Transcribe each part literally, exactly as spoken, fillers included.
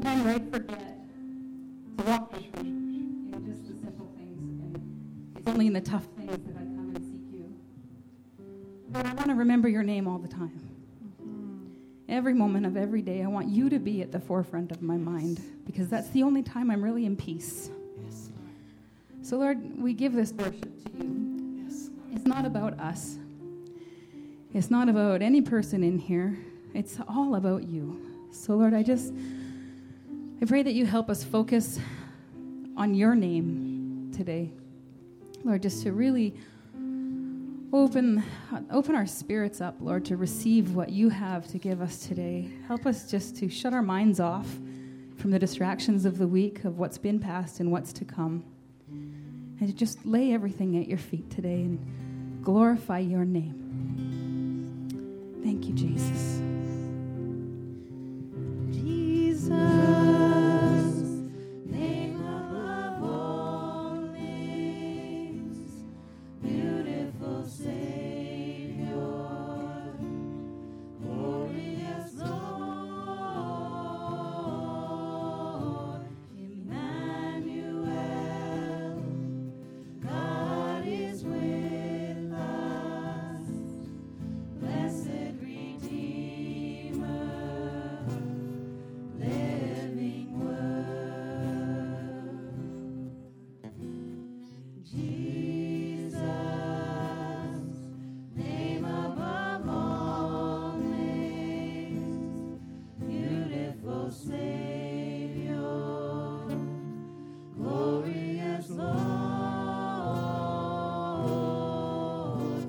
sometimes I forget to walk the church in just the simple things, and it's only in the tough things that I come and seek you. Lord, I want to remember your name all the time. Every moment of every day, I want you to be at the forefront of my mind, because that's the only time I'm really in peace. Yes, Lord. So, Lord, we give this worship to you. Yes, Lord. It's not about us. It's not about any person in here. It's all about you. So, Lord, I just, I pray that you help us focus on your name today. Lord, just to really open, open our spirits up, Lord, to receive what you have to give us today. Help us just to shut our minds off from the distractions of the week, of what's been past and what's to come. And to just lay everything at your feet today and glorify your name. Thank you, Jesus. Jesus, name above all names, beautiful Savior, glorious Lord, Emmanuel, God is with us, blessed Redeemer, living Word. Jesus, name above all names, beautiful Savior, glorious Lord,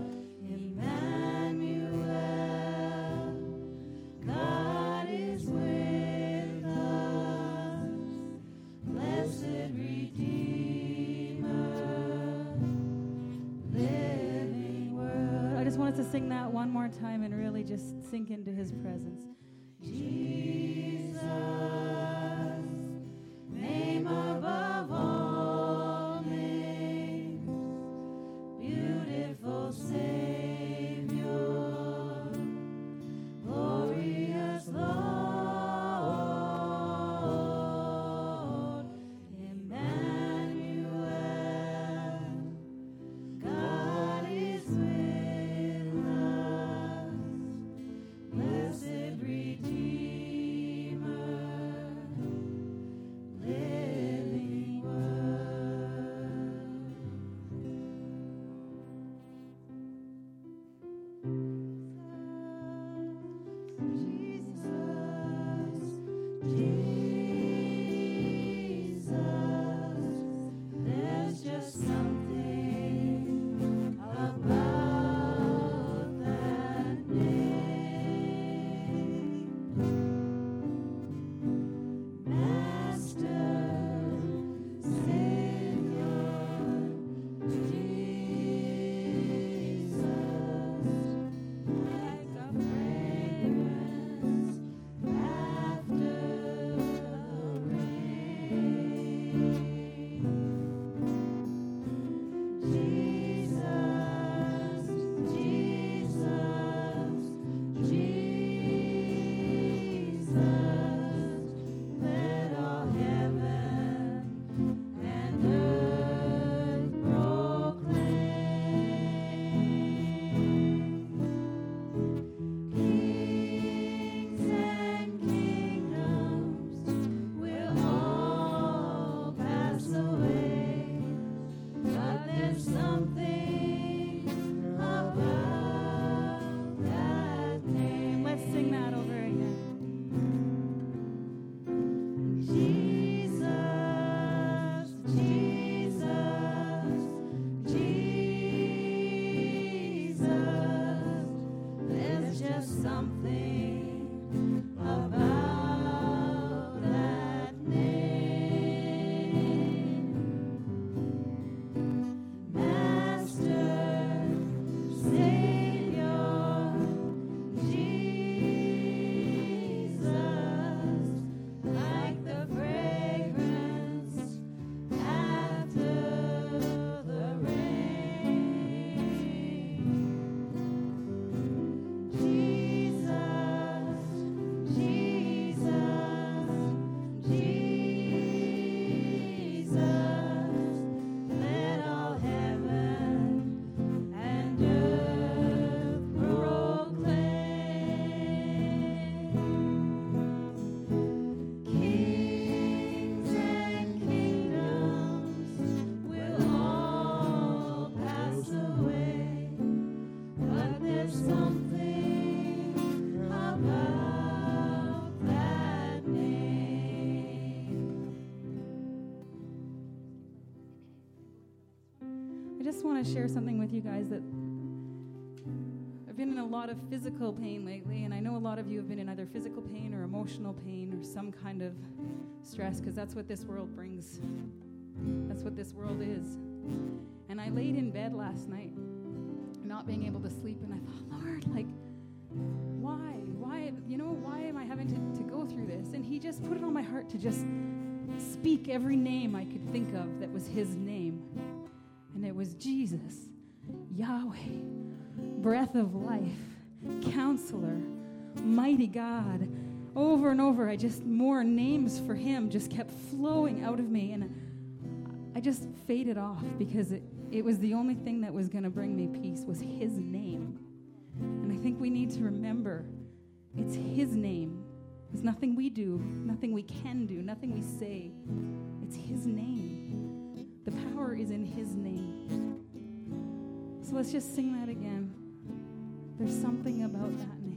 Emmanuel, God is with us, blessed Redeemer, living Word. I just wanted to sing that one more time and really just sink into his presence. Jesus, name above all names, beautiful Savior, glorious Lord, Emmanuel, God is with us, blessed Redeemer. I just want to share something with you guys that I've been in a lot of physical pain lately, and I know a lot of you have been in either physical pain or emotional pain or some kind of stress, because that's what this world brings. That's what this world is. And I laid in bed last night, not being able to sleep, and I thought, Lord, like, why? Why, you know, why am I having to, to go through this? And he just put it on my heart to just speak every name I could think of that was his name. And it was Jesus, Yahweh, breath of life, counselor, mighty God. Over and over, I just, more names for him just kept flowing out of me. And I just faded off because it, it was the only thing that was going to bring me peace was his name. And I think we need to remember it's his name. It's nothing we do, nothing we can do, nothing we say. It's his name. The power is in his name. So let's just sing that again. There's something about that name.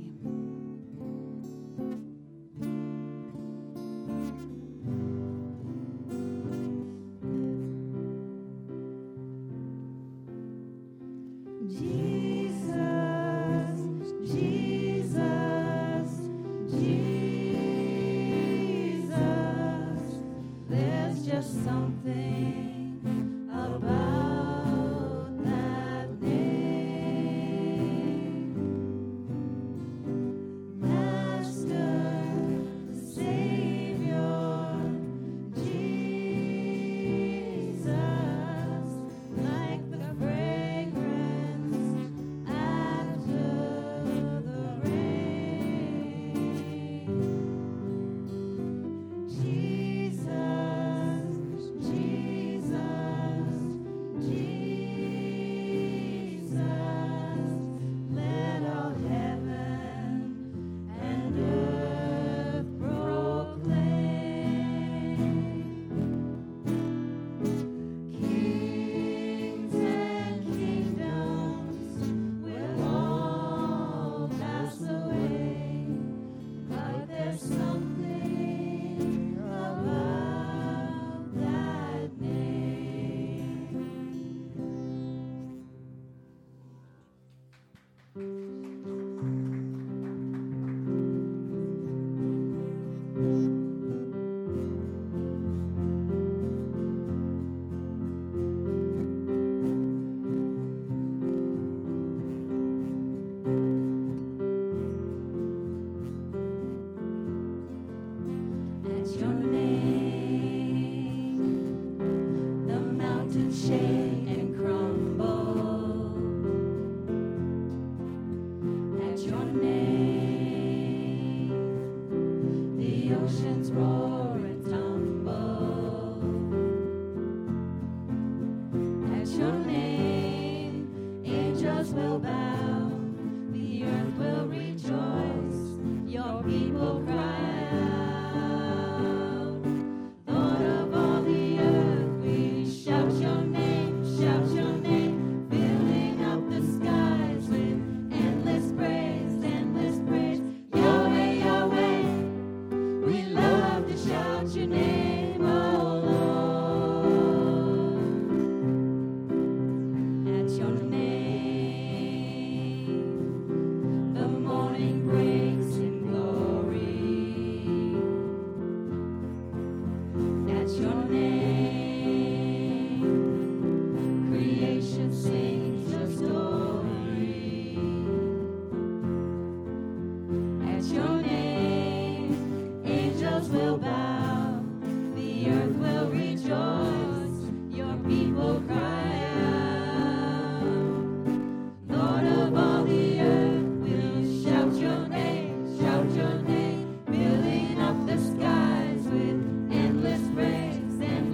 Your name, filling up the skies with endless praise and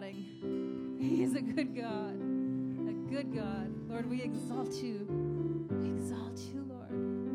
applauding. He is a good God, a good God. Lord, we exalt you. We exalt you, Lord.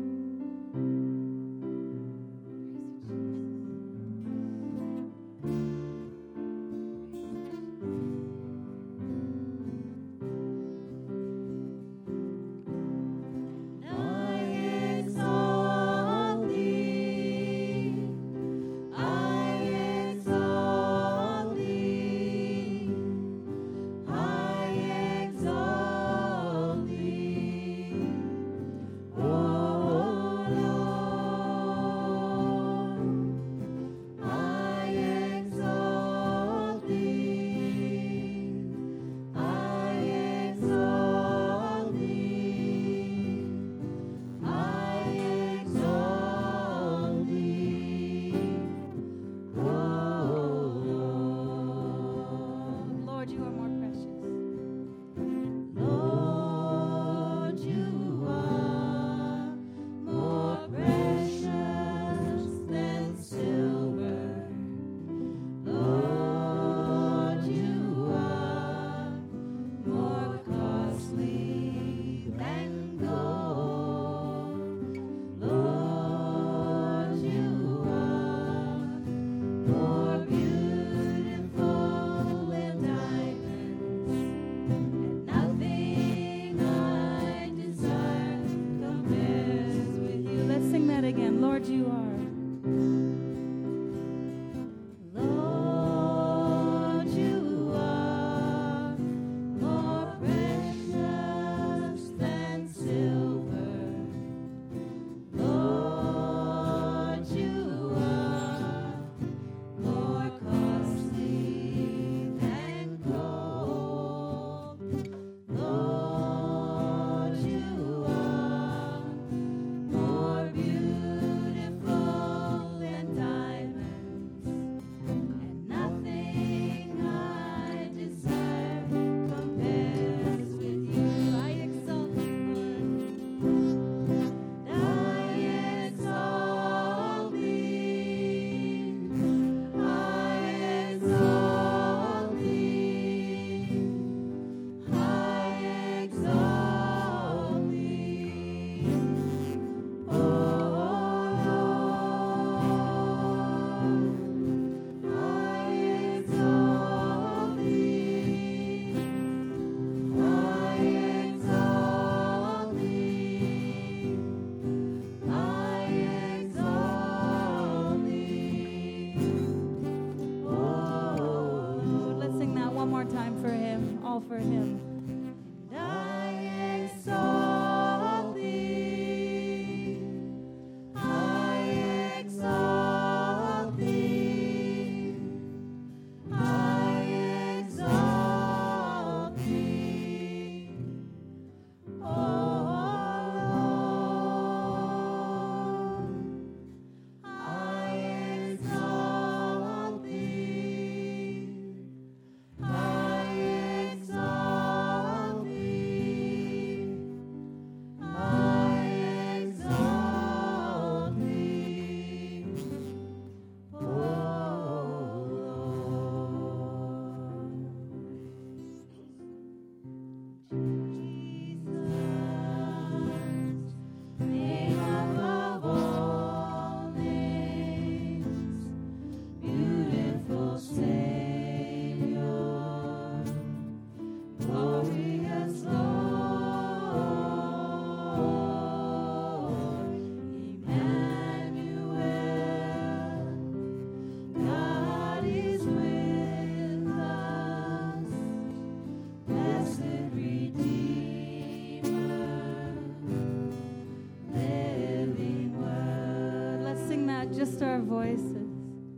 Just our voices.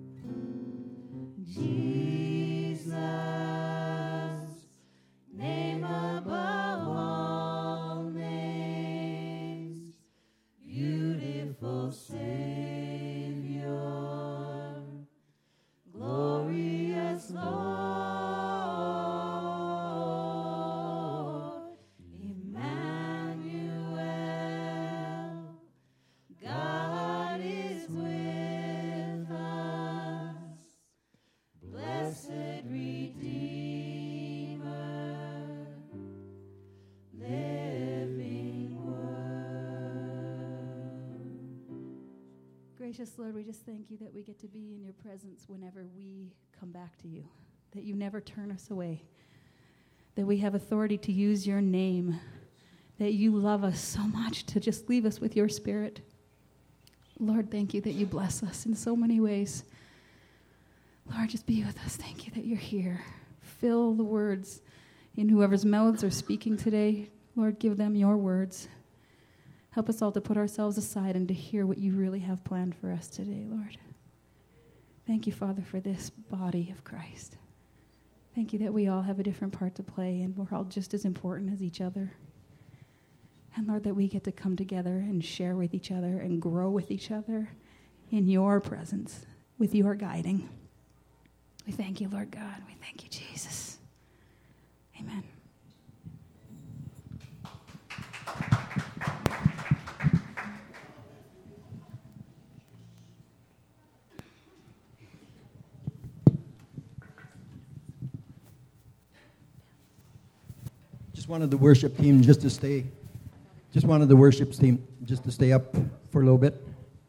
Jesus, name above all names, beautiful Savior, glorious Lord, Emmanuel, God is with us. Gracious Lord, we just thank you that we get to be in your presence whenever we come back to you, that you never turn us away, that we have authority to use your name, that you love us so much to just leave us with your Spirit. Lord, thank you that you bless us in so many ways. Lord, just be with us. Thank you that you're here. Fill the words in whoever's mouths are speaking today. Lord, give them your words. Help us all to put ourselves aside and to hear what you really have planned for us today, Lord. Thank you, Father, for this body of Christ. Thank you that we all have a different part to play and we're all just as important as each other. And Lord, that we get to come together and share with each other and grow with each other in your presence, with your guiding. We thank you, Lord God. We thank you, Jesus. Amen. Just wanted the worship team just to stay, just wanted the worship team just to stay up for a little bit.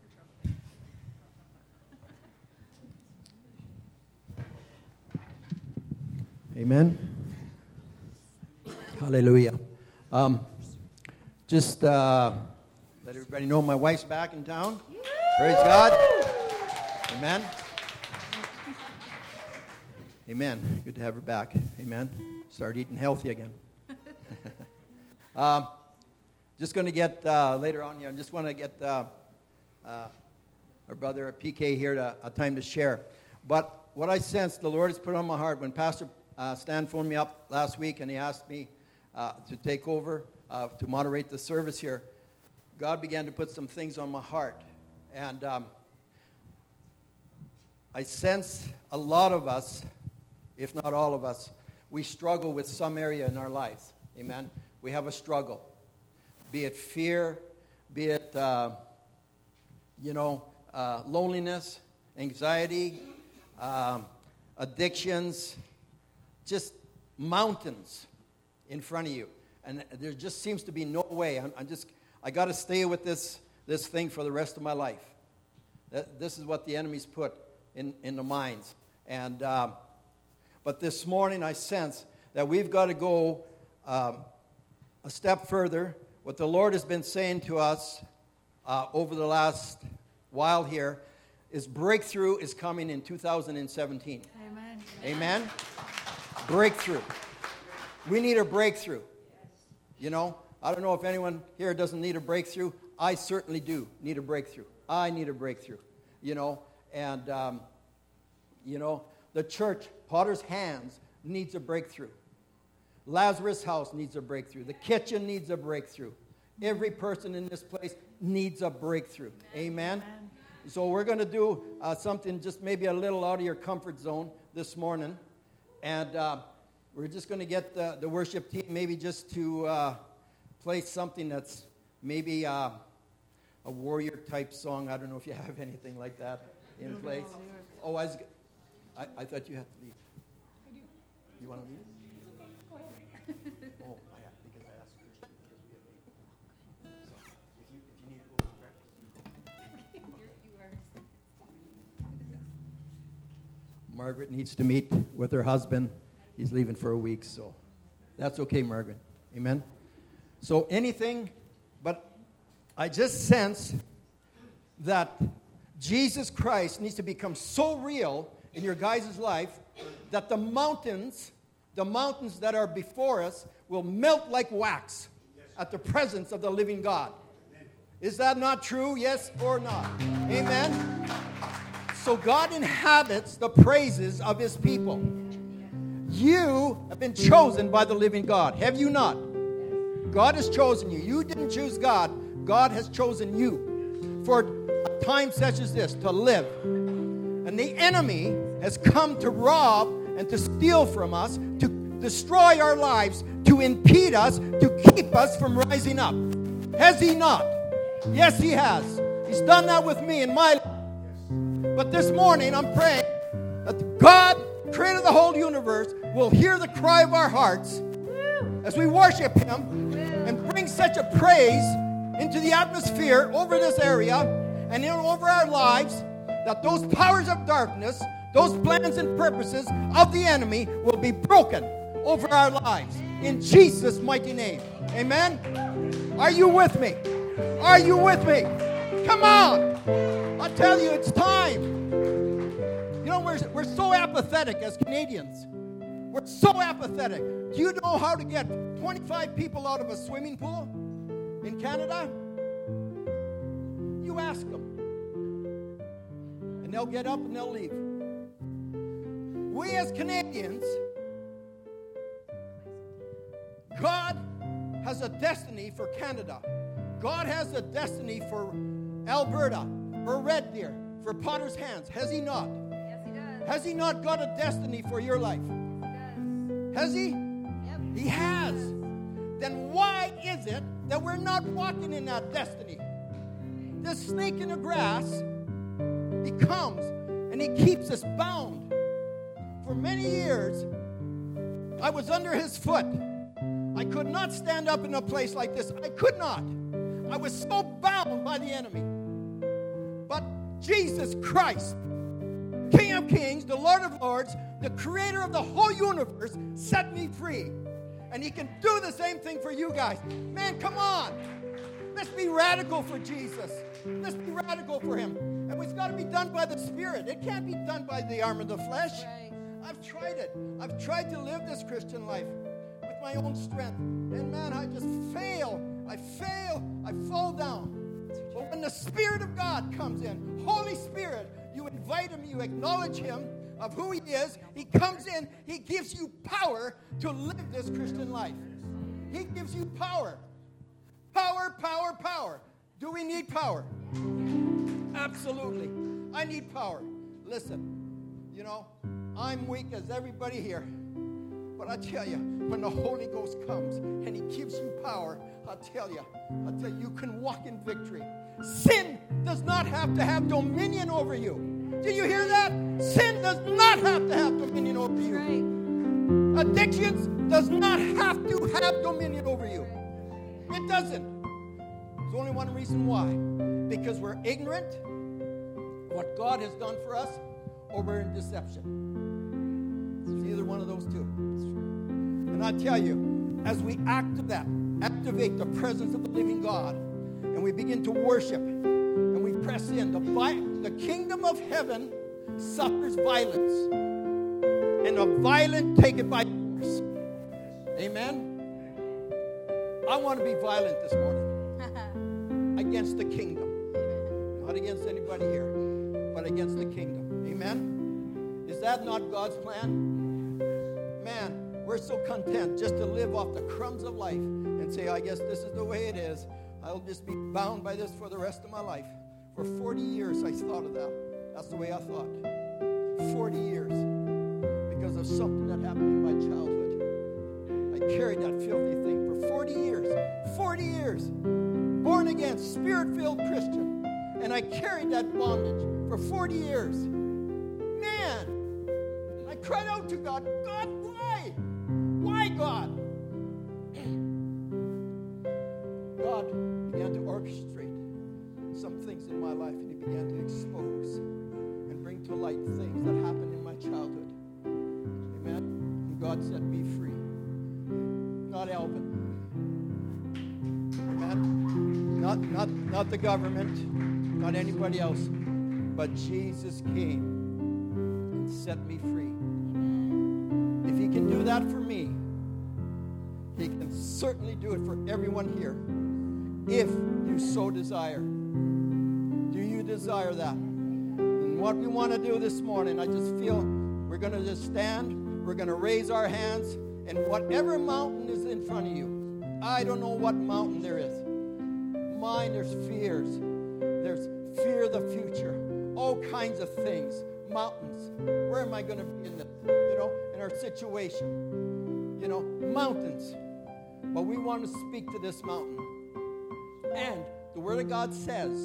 Amen. Hallelujah. Um, just uh, let everybody know my wife's back in town. Praise God. Amen. Amen. Good to have her back. Amen. Start eating healthy again. um, just going to get, uh, later on here, I just want to get uh, uh, our brother P K here to, a time to share. But what I sensed the Lord has put on my heart when Pastor uh, Stan phoned me up last week and he asked me uh, to take over, uh, to moderate the service here, God began to put some things on my heart. And um, I sense a lot of us, if not all of us, we struggle with some area in our lives. Amen. We have a struggle. Be it fear, be it, uh, you know, uh, loneliness, anxiety, um, addictions, just mountains in front of you. And there just seems to be no way. I'm, I'm just, I got to stay with this, this thing for the rest of my life. That, this is what the enemy's put in, in the minds. And, um, but this morning I sense that we've got to go um, a step further. What the Lord has been saying to us uh, over the last while here is breakthrough is coming in two thousand seventeen. Amen. Amen? Breakthrough. We need a breakthrough. You know, I don't know if anyone here doesn't need a breakthrough. I certainly do need a breakthrough. I need a breakthrough. You know, and, um, you know, the church, Potter's Hands, needs a breakthrough. Lazarus' house needs a breakthrough. The kitchen needs a breakthrough. Every person in this place needs a breakthrough. Amen? Amen. So we're going to do uh, something just maybe a little out of your comfort zone this morning. And uh, we're just going to get the, the worship team maybe just to uh, play something that's maybe uh, a warrior-type song. I don't know if you have anything like that in place. Oh, I, was, I, I thought you had to leave. I do. You want to leave? Go ahead. Oh, I have, because I asked Christian because we have eight. So if you, if you need to go to practice, you go. Margaret needs to meet with her husband. He's leaving for a week, so that's okay, Margaret. Amen? So anything, but I just sense that Jesus Christ needs to become so real in your guys' life that the mountains, the mountains that are before us will melt like wax at the presence of the living God. Is that not true? Yes or not? Amen? So God inhabits the praises of his people. You have been chosen by the living God. Have you not? God has chosen you. You didn't choose God. God has chosen you for a time such as this to live. And the enemy has come to rob and to steal from us, to destroy our lives, to impede us, to keep us from rising up. Has he not? Yes, he has. He's done that with me in my life. But this morning I'm praying that God, creator of the whole universe, will hear the cry of our hearts as we worship him and bring such a praise into the atmosphere over this area and in over our lives, that those powers of darkness, those plans and purposes of the enemy will be broken over our lives. In Jesus' mighty name. Amen? Are you with me? Are you with me? Come on. I tell you, it's time. You know, we're, we're so apathetic as Canadians. We're so apathetic. Do you know how to get twenty-five people out of a swimming pool in Canada? You ask them. And they'll get up and they'll leave. We as Canadians, God has a destiny for Canada. God has a destiny for Alberta, for Red Deer, for Potter's Hands. Has he not? Yes, he does. Has he not got a destiny for your life? He does. Has he? Yep. He has. Then why is it that we're not walking in that destiny? This snake in the grass, he comes and he keeps us bound. For many years, I was under his foot. I could not stand up in a place like this. I could not. I was so bound by the enemy. But Jesus Christ, King of Kings, the Lord of Lords, the creator of the whole universe, set me free. And he can do the same thing for you guys. Man, come on. Let's be radical for Jesus. Let's be radical for him. And it's got to be done by the Spirit. It can't be done by the arm of the flesh. Right. I've tried it. I've tried to live this Christian life with my own strength. And man, I just fail. I fail. I fall down. But when the Spirit of God comes in, Holy Spirit, you invite him, you acknowledge him of who he is. He comes in. He gives you power to live this Christian life. He gives you power. Power, power, power. Do we need power? Absolutely. I need power. Listen, you know, I'm weak as everybody here. But I tell you, when the Holy Ghost comes and he gives you power, I'll tell you, I'll tell you, you can walk in victory. Sin does not have to have dominion over you. Do you hear that? Sin does not have to have dominion over you. Right. Addictions does not have to have dominion over you. It doesn't. There's only one reason why. Because we're ignorant of what God has done for us, or we're in deception. It's either one of those two. And I tell you, as we act that, activate the presence of the living God, and we begin to worship, and we press in, the, the kingdom of heaven suffers violence, and the violent take it by force. Amen? I want to be violent this morning against the kingdom. Not against anybody here, but against the kingdom. Amen? Is that not God's plan? Man, we're so content just to live off the crumbs of life and say, I guess this is the way it is. I'll just be bound by this for the rest of my life. For forty years, I thought of that. That's the way I thought. forty years. Because of something that happened in my childhood. I carried that filthy thing for forty years. forty years. Born again, spirit-filled Christian. And I carried that bondage for forty years. Man, I cried out to God, God, why? Why, God? God began to orchestrate some things in my life, and he began to expose and bring to light things that happened in my childhood. Amen? And God set me free. Not Alvin. Amen? Not, not, not the government, not anybody else, but Jesus came and set me free. If he can do that for me, he can certainly do it for everyone here, if you so desire. Do you desire that? And what we want to do this morning, I just feel we're going to just stand, we're going to raise our hands, and whatever mountain is in front of you, I don't know what mountain there is. Mine, there's fears. There's fear of the future. All kinds of things. Mountains. Where am I going to be in the, you know, in our situation? You know, mountains. But we want to speak to this mountain. And the Word of God says,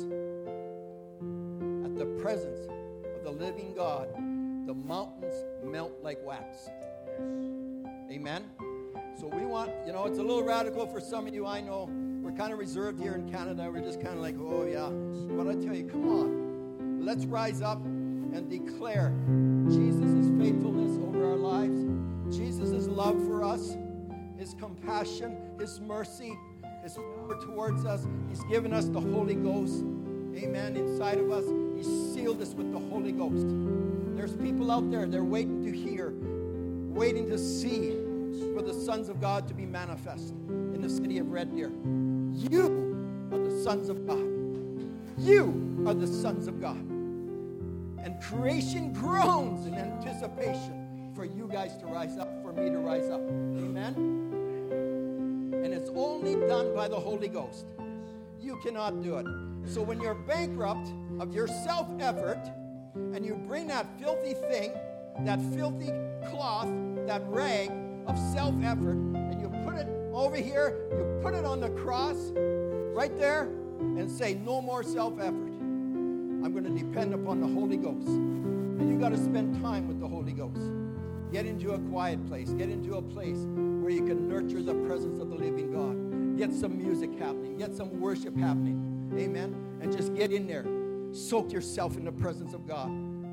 at the presence of the living God, the mountains melt like wax. Amen? So we want, you know, it's a little radical for some of you, I know, we're kind of reserved here in Canada. We're just kind of like, oh, yeah. But I tell you, come on. Let's rise up and declare Jesus' faithfulness over our lives, Jesus' love for us, His compassion, His mercy, His power towards us. He's given us the Holy Ghost, amen, inside of us. He's sealed us with the Holy Ghost. There's people out there, they're waiting to hear, waiting to see for the sons of God to be manifest in the city of Red Deer. You are the sons of God. You are the sons of God. And creation groans in anticipation for you guys to rise up, for me to rise up. Amen? And it's only done by the Holy Ghost. You cannot do it. So when you're bankrupt of your self-effort, and you bring that filthy thing, that filthy cloth, that rag of self-effort, and you put it over here, you put it on the cross, right there, and say, no more self-effort. I'm going to depend upon the Holy Ghost. And you got to spend time with the Holy Ghost. Get into a quiet place. Get into a place where you can nurture the presence of the living God. Get some music happening. Get some worship happening. Amen? And just get in there. Soak yourself in the presence of God.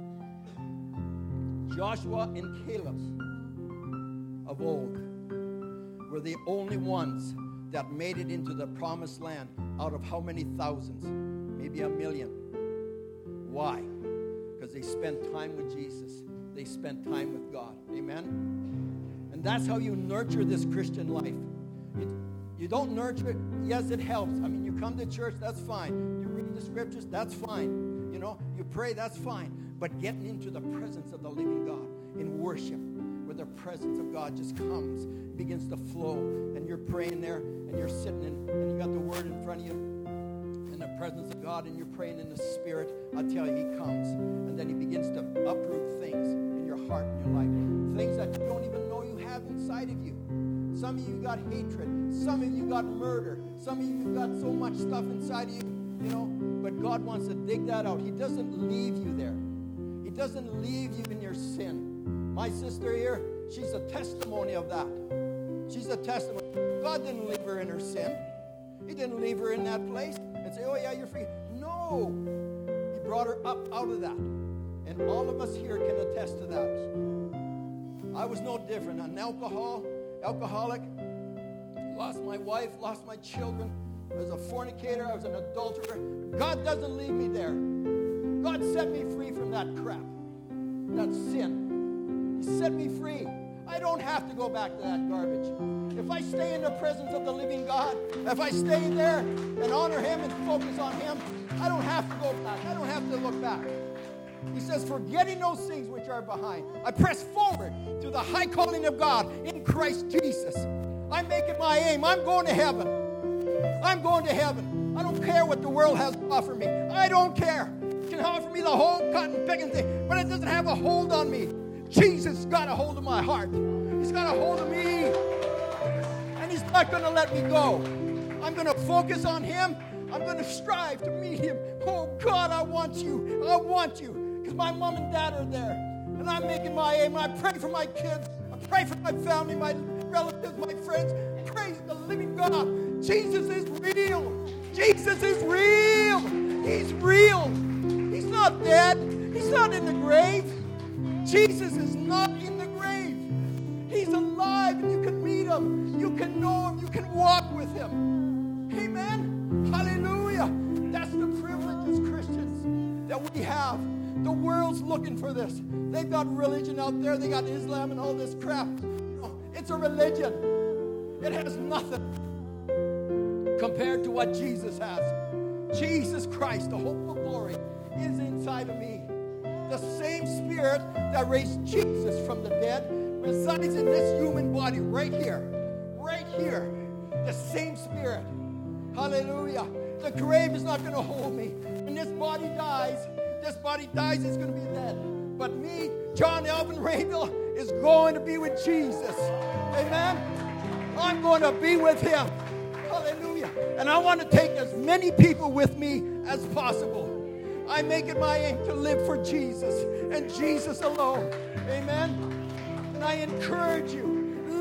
Joshua and Caleb of old were the only ones that made it into the promised land out of how many thousands? Maybe a million. Why? Because they spent time with Jesus. They spent time with God. Amen? And that's how you nurture this Christian life. You, you don't nurture it. Yes, it helps. I mean, you come to church, that's fine. You read the scriptures, that's fine. You know, you pray, that's fine. But getting into the presence of the living God in worship, where the presence of God just comes, begins to flow, and you're praying there, and you're sitting in, and you got the Word in front of you, in the presence of God, and you're praying in the Spirit. I tell you, He comes, and then He begins to uproot things in your heart and your life, things that you don't even know you have inside of you. Some of you got hatred. Some of you got murder. Some of you got so much stuff inside of you, you know. But God wants to dig that out. He doesn't leave you there. He doesn't leave you in your sin. My sister here, she's a testimony of that. She's a testimony. God didn't leave her in her sin. He didn't leave her in that place and say, oh yeah, you're free. No. He brought her up out of that. And all of us here can attest to that. I was no different. An alcohol, alcoholic, lost my wife, lost my children. I was a fornicator. I was an adulterer. God doesn't leave me there. God set me free from that crap, that sin. He set me free. I don't have to go back to that garbage. If I stay in the presence of the living God, if I stay there and honor Him and focus on Him, I don't have to go back. I don't have to look back. He says, forgetting those things which are behind, I press forward to the high calling of God in Christ Jesus. I make it my aim. I'm going to heaven. I'm going to heaven. I don't care what the world has to offer me. I don't care. It can offer me the whole cotton picking thing, but it doesn't have a hold on me. Jesus got a hold of my heart. He's got a hold of me. And He's not going to let me go. I'm going to focus on Him. I'm going to strive to meet Him. Oh, God, I want you. I want you. Because my mom and dad are there. And I'm making my aim. I pray for my kids. I pray for my family, my relatives, my friends. Praise the living God. Jesus is real. Jesus is real. He's real. He's not dead. He's not in the grave. Jesus is not in the grave. He's alive, and you can meet Him. You can know Him. You can walk with Him. Amen. Hallelujah. That's the privilege as Christians that we have. The world's looking for this. They've got religion out there. They got Islam and all this crap. It's a religion. It has nothing compared to what Jesus has. Jesus Christ, the hope of glory, is inside of me. The same Spirit that raised Jesus from the dead resides in this human body right here. Right here. The same Spirit. Hallelujah. The grave is not going to hold me. When this body dies, this body dies, it's going to be dead. But me, John Elvin Rayville, is going to be with Jesus. Amen? I'm going to be with Him. Hallelujah. And I want to take as many people with me as possible. I make it my aim to live for Jesus and Jesus alone. Amen? And I encourage you,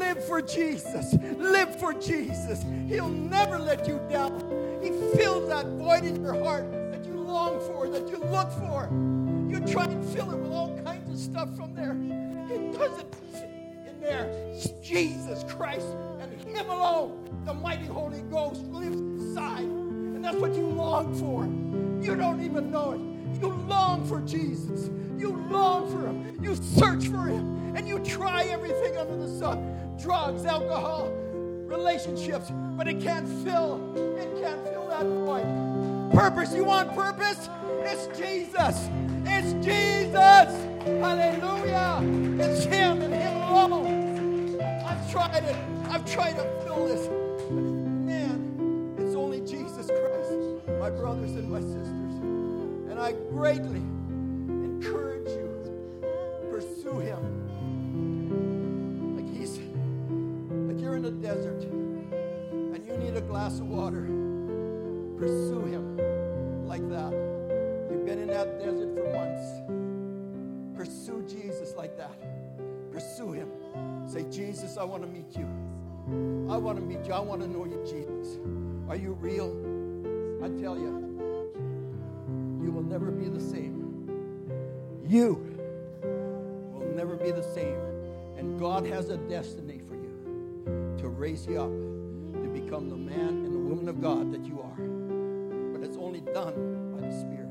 Live for Jesus. Live for Jesus. He'll never let you down. He fills that void in your heart that you long for, that you look for. You try and fill it with all kinds of stuff from there. It doesn't fit in there. It's Jesus Christ and Him alone. The mighty Holy Ghost lives inside. And that's what you long for. You don't even know it. You long for Jesus. You long for Him. You search for Him. And you try everything under the sun. Drugs, alcohol, relationships. But it can't fill. It can't fill that void. Purpose. You want purpose? It's Jesus. It's Jesus. Hallelujah. It's Him and Him alone. I've tried it. I've tried to fill this. But man, it's only Jesus Christ, my brothers and my sisters. And I greatly encourage you, pursue Him. Like He's, like you're in a desert and you need a glass of water. Pursue Him like that. You've been in that desert for months. Pursue Jesus like that. Pursue Him. Say, Jesus, I want to meet you. I want to meet you. I want to know you, Jesus. Are you real? I tell you, you will never be the same. You will never be the same. And God has a destiny for you to raise you up to become the man and the woman of God that you are. But it's only done by the Spirit.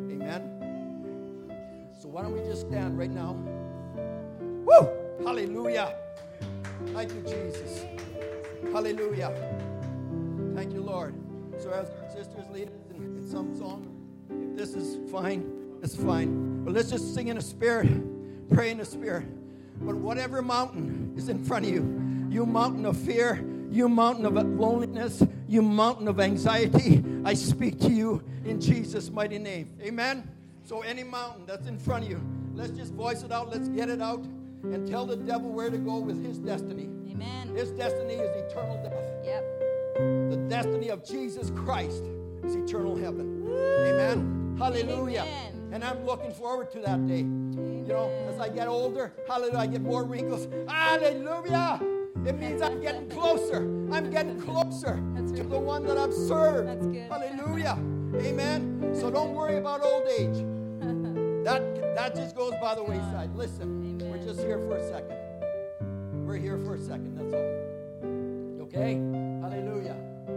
Amen? So why don't we just stand right now? Woo! Hallelujah. Thank you, Jesus. Hallelujah. Thank you, Lord. So as our sisters lead us in, in some song, if this is fine, it's fine. But let's just sing in the Spirit, pray in the Spirit. But whatever mountain is in front of you, you mountain of fear, you mountain of loneliness, you mountain of anxiety, I speak to you in Jesus' mighty name. Amen? So any mountain that's in front of you, let's just voice it out. Let's get it out and tell the devil where to go with his destiny. Amen. His destiny is eternal death. Yep. The destiny of Jesus Christ is eternal heaven. Amen. Hallelujah. Amen. And I'm looking forward to that day. You know, as I get older, hallelujah, I get more wrinkles. Hallelujah. It means I'm getting closer. I'm getting closer That's to right. the one that I've served. That's good. Hallelujah. Amen. So don't worry about old age. That, that just goes by the wayside. Listen, Amen. we're just here for a second. We're here for a second, that's all. Okay? Hallelujah.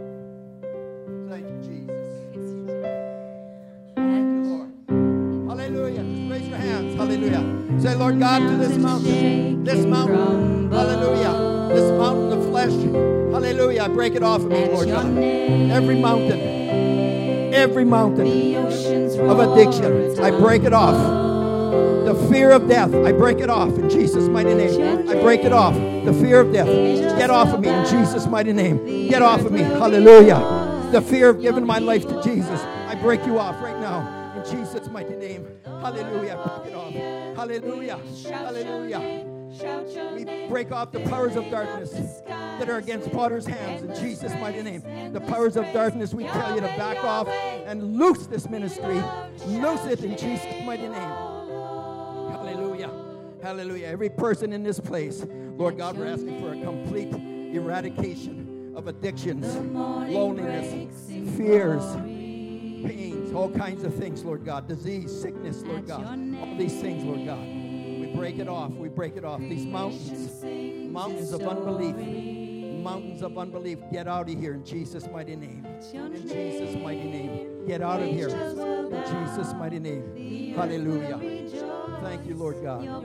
Thank you, Jesus. Thank you, Lord. Hallelujah. Just raise your hands. Hallelujah. Say, Lord God, to this mountain, this mountain, hallelujah, this mountain of flesh, hallelujah, I break it off of me, Lord God. Every mountain, every mountain of addiction, I break it off. The fear of death, I break it off in Jesus' mighty name. I break it off. The fear of death, get off of me in Jesus' mighty name. Get off of me. Hallelujah. The fear of giving my life to Jesus, I break you off right now in Jesus' mighty name. Hallelujah. I break it off. Hallelujah. Hallelujah. We break off the powers of darkness that are against Potter's hands in Jesus' mighty name. The powers of darkness, we tell you to back off and loose this ministry. Loose it in Jesus' mighty name. Hallelujah. Hallelujah. Every person in this place, Lord God, we're asking for a complete eradication of addictions, loneliness, fears, pains, all kinds of things, Lord God. Disease, sickness, Lord God. All these things, Lord God. We break it off. We break it off. These mountains, mountains of unbelief, mountains of unbelief, get out of here in Jesus' mighty name. In Jesus' mighty name. Get out of here in Jesus' mighty name. Hallelujah. Thank you, Lord God. Yes,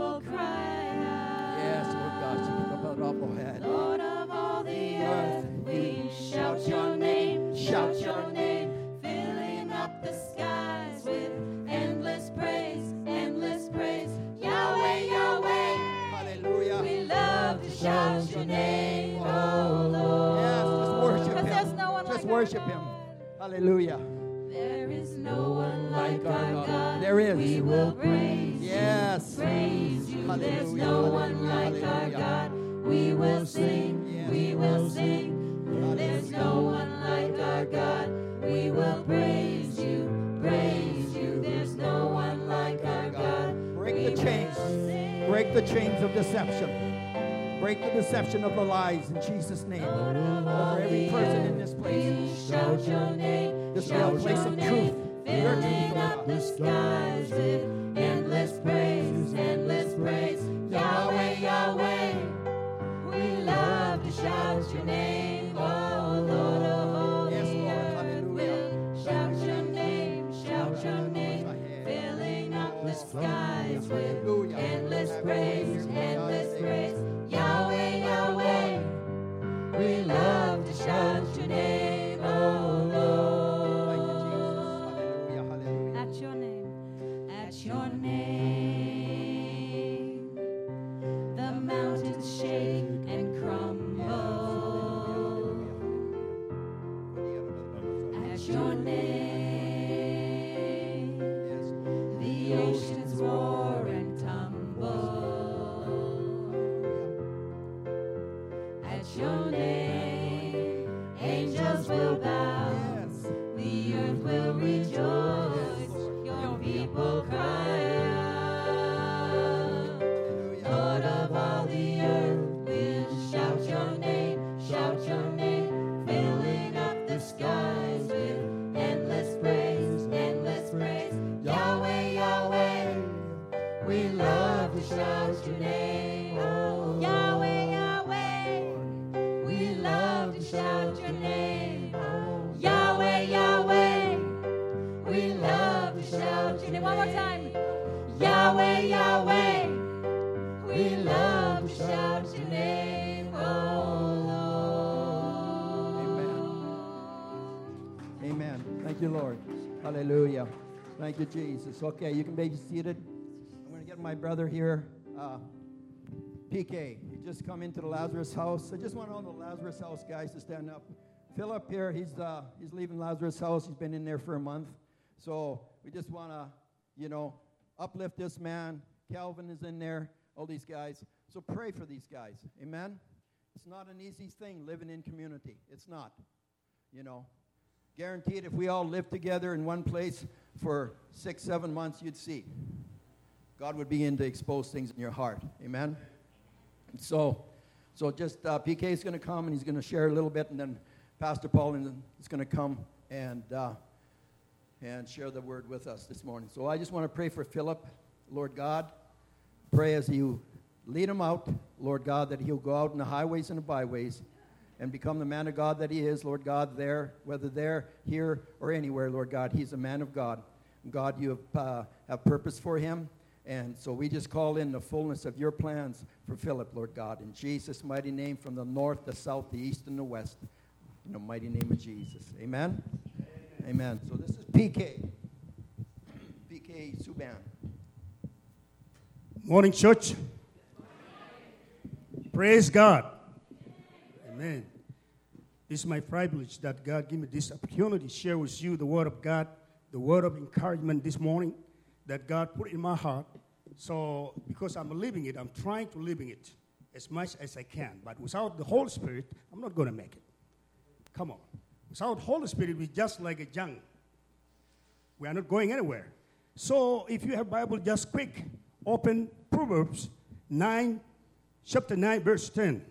Lord God. Lord of all the earth, we shout your name, shout your name, filling up the skies with endless praise, endless praise. Yahweh, Yahweh, hallelujah. We love to shout your name, oh Lord. Yes, just worship Because there's Him. no one Just like worship our Him. God. Hallelujah. There is no one like our God. There is. We will praise Yes. you, praise you. Hallelujah. There's no one like our Hallelujah. God. We will sing, Yes. we will sing. There's no one like our God. We will praise you, praise you. There's no one like our God. Break the chains. Break the chains of deception. Break the deception of the lies in Jesus' name. Over every person in this place. Shout your name. This real place of truth. Your truth, Filling oh up the God. skies with endless praise, endless praise. Yahweh, Yahweh, we love to shout your name. Oh Lord of all Yes, the Lord. earth, Hallelujah. we'll shout your name, shout your name. Filling up the skies with Hallelujah. endless Have your praise, way here, Lord God. endless praise. Yahweh, Yahweh, we love to shout your name. Oh Thank you, Lord. Jesus. Hallelujah. Hallelujah. At your name. At your name, the mountains shake and crumble. At your name, the oceans roar and tumble. At your name, angels will bow. The earth will rejoice. Your people cry out. Lord of all the earth, we'll shout your name, shout your name, filling up the skies with endless praise, endless praise. Yahweh, Yahweh, we love to shout your name. Oh, Yahweh, Yahweh, we love to shout your name. Oh, Yahweh, Yahweh, we love to shout your name. One more time. Yahweh, Yahweh, we love to shout your name. Oh, Lord. Amen. Thank you, Lord. Hallelujah. Thank you, Jesus. Okay, you can be seated. I'm going to get my brother here, uh, P K. He just come into the Lazarus house. I just want all the Lazarus house guys to stand up. Philip here, he's uh, he's leaving Lazarus house. He's been in there for a month. So we just want to, you know, uplift this man. Calvin is in there, all these guys. So pray for these guys. Amen? It's not an easy thing living in community. It's not, you know. Guaranteed if we all lived together in one place for six, seven months, you'd see. God would begin to expose things in your heart. Amen? And so, so just uh, P K is going to come, and he's going to share a little bit, and then Pastor Paul is going to come and uh, and share the word with us this morning. So I just want to pray for Philip, Lord God. Pray as you lead him out, Lord God, that he'll go out in the highways and the byways and become the man of God that he is, Lord God, there, whether there, here, or anywhere, Lord God. He's a man of God. God, you have, uh, have purpose for him. And so we just call in the fullness of your plans for Philip, Lord God, in Jesus' mighty name, from the north, the south, the east, and the west. In the mighty name of Jesus. Amen? Amen. Amen. So this is P K. P K Subban. Morning, church. Praise God. Amen. It's my privilege that God gave me this opportunity to share with you the word of God, the word of encouragement this morning that God put in my heart. So because I'm living it, I'm trying to live it as much as I can. But without the Holy Spirit, I'm not going to make it. Come on. Without Holy Spirit, we're just like a junk. We are not going anywhere. So if you have Bible, just quick, open Proverbs nine, chapter nine, verse ten.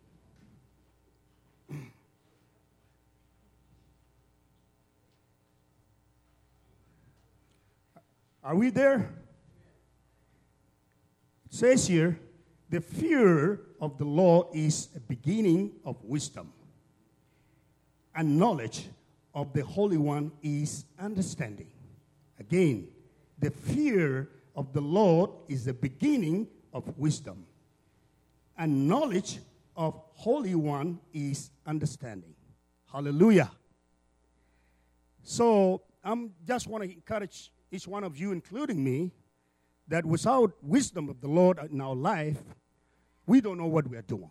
Are we there? It says here, the fear of the Lord is a beginning of wisdom, and knowledge of the Holy One is understanding. Again, the fear of the Lord is the beginning of wisdom, and knowledge of Holy One is understanding. Hallelujah. So I'm just want to encourage each one of you, including me, that without wisdom of the Lord in our life, we don't know what we are doing.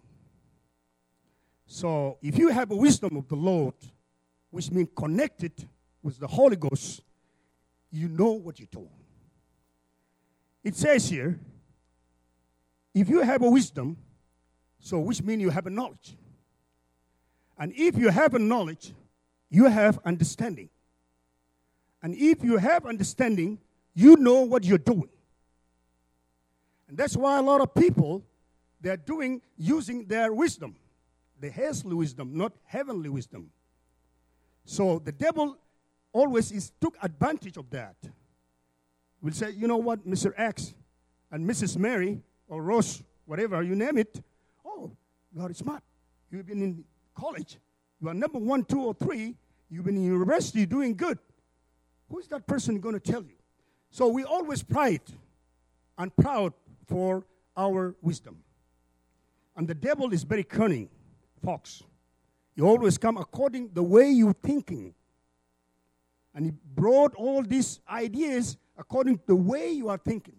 So if you have a wisdom of the Lord, which means connected with the Holy Ghost, you know what you're doing. It says here, if you have a wisdom, so which means you have a knowledge. And if you have a knowledge, you have understanding. And if you have understanding, you know what you're doing. And that's why a lot of people they're doing using their wisdom, the earthly wisdom, not heavenly wisdom. So the devil always is took advantage of that. We'll say, you know what, Mister X and Missus Mary or Rose, whatever you name it, oh, you are smart. You've been in college. You are number one, two, or three. You've been in university doing good. Who is that person going to tell you? So we always pride and proud for our wisdom. And the devil is very cunning, fox. You always come according the way you're thinking. And he brought all these ideas according to the way you are thinking.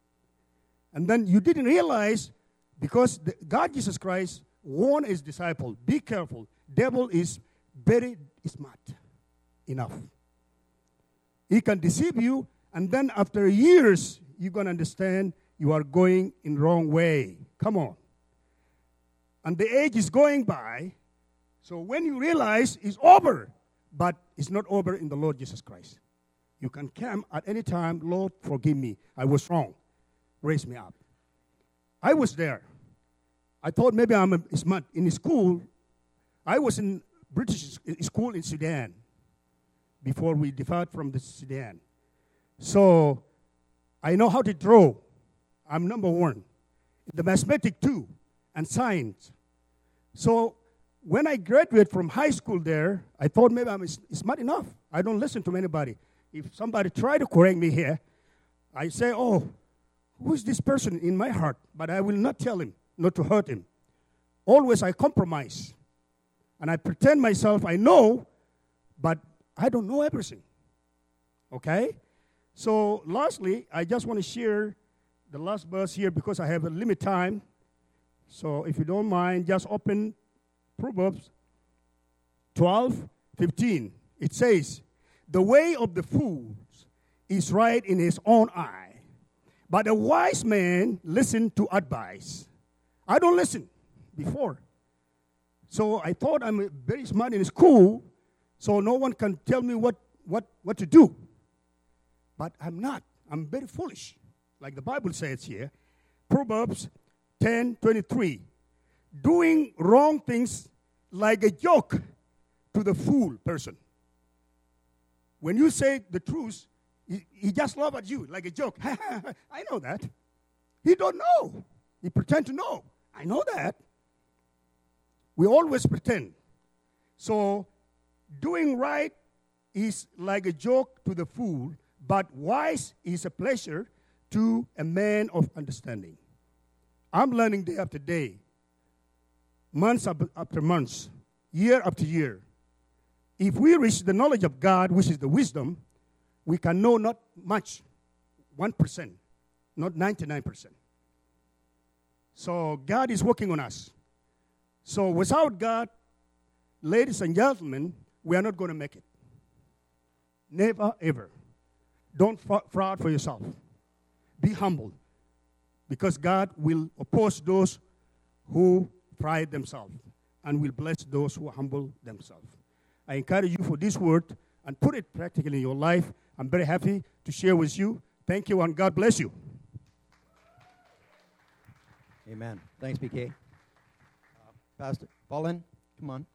And then you didn't realize, because the, God Jesus Christ warned his disciple, be careful. Devil is very smart enough. He can deceive you, and then after years, you're going to understand you are going in wrong way. Come on. And the age is going by, so when you realize it's over, but it's not over in the Lord Jesus Christ. You can come at any time, Lord, forgive me. I was wrong. Raise me up. I was there. I thought maybe I'm a smart. In school, I was in British school in Sudan before we departed from the Sudan. So I know how to draw. I'm number one. The mathematics too, and science. So when I graduated from high school there, I thought maybe I'm smart enough. I don't listen to anybody. If somebody try to correct me here, I say, oh, who is this person in my heart? But I will not tell him, not to hurt him. Always I compromise. And I pretend myself I know, but I don't know everything. Okay? So lastly, I just want to share the last verse here because I have a limited time. So if you don't mind, just open Proverbs twelve fifteen. It says, the way of the fools is right in his own eye, but a wise man listens to advice. I don't listen before. So I thought I'm very smart in school, so no one can tell me what, what, what to do. But I'm not. I'm very foolish, like the Bible says here. Proverbs ten twenty-three. Doing wrong things like a joke to the fool person. When you say the truth, he, he just laughs at you like a joke. I know that. He don't know. He pretend to know. I know that. We always pretend. So doing right is like a joke to the fool, but wise is a pleasure to a man of understanding. I'm learning day after day, months after months, year after year. If we reach the knowledge of God, which is the wisdom, we can know not much, one percent, not ninety-nine percent. So God is working on us. So without God, ladies and gentlemen, we are not going to make it. Never, ever. Don't fraud for yourself. Be humble, because God will oppose those who pride themselves and will bless those who humble themselves. I encourage you for this word and put it practically in your life. I'm very happy to share with you. Thank you, and God bless you. Amen. Thanks, B K. Uh, Pastor Paulin, come on.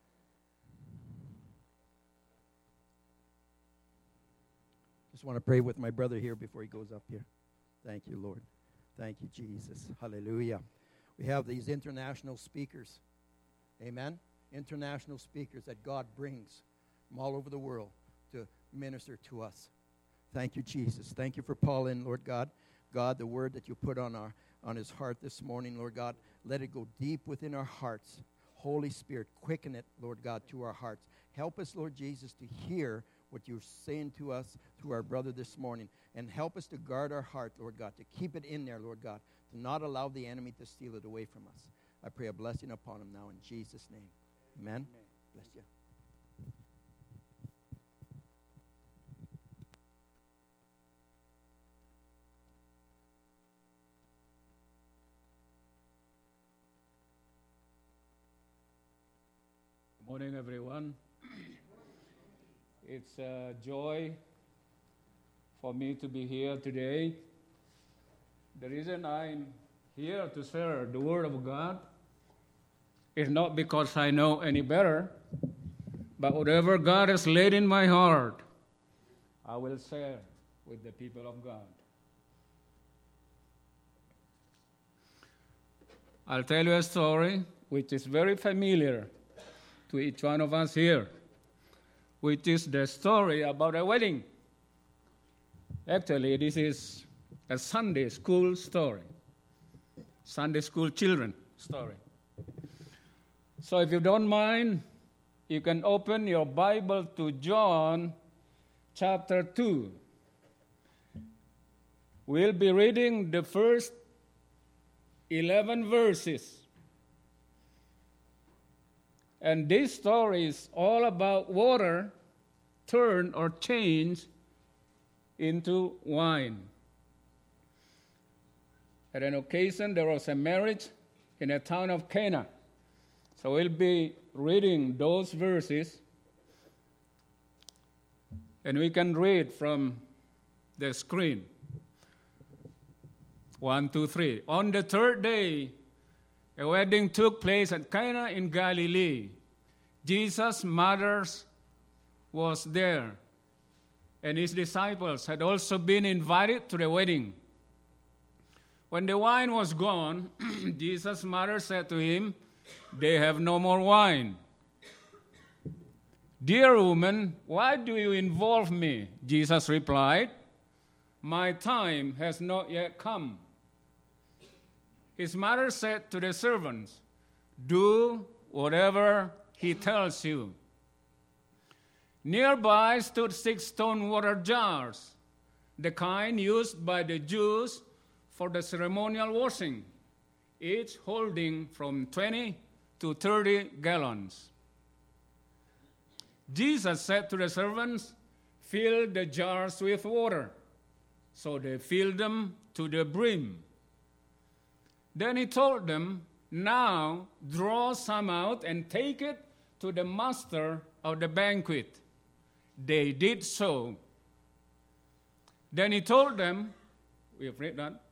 Just want to pray with my brother here before he goes up here. Thank you, Lord. Thank you, Jesus. Hallelujah. We have these international speakers. Amen. International speakers that God brings from all over the world to minister to us. Thank you, Jesus. Thank you for Paulin, Lord God. God, the word that you put on our on his heart this morning, Lord God, let it go deep within our hearts. Holy Spirit, quicken it, Lord God, to our hearts. Help us, Lord Jesus, to hear what you're saying to us through our brother this morning. And help us to guard our heart, Lord God, to keep it in there, Lord God, to not allow the enemy to steal it away from us. I pray a blessing upon him now in Jesus' name. Amen. Amen. Bless you. Good morning, everyone. It's a joy for me to be here today. The reason I'm here to share the Word of God is not because I know any better, but whatever God has laid in my heart, I will share with the people of God. I'll tell you a story which is very familiar to each one of us here, which is the story about a wedding. Actually, this is a Sunday school story, Sunday school children story. So if you don't mind, you can open your Bible to John chapter two. We'll be reading the first eleven verses. And this story is all about water turned or changed into wine. At an occasion, there was a marriage in a town of Cana. So we'll be reading those verses, and we can read from the screen. One, two, three. On the third day, a wedding took place at Cana in Galilee. Jesus' mother was there, and his disciples had also been invited to the wedding. When the wine was gone, Jesus' mother said to him, "They have no more wine." "Dear woman, why do you involve me?" Jesus replied, "My time has not yet come." His mother said to the servants, "Do whatever he tells you." Nearby stood six stone water jars, the kind used by the Jews for the ceremonial washing, each holding from twenty to thirty gallons. Jesus said to the servants, "Fill the jars with water." So they filled them to the brim. Then he told them, "Now draw some out and take it to the master of the banquet." They did so. Then he told them, we have read that,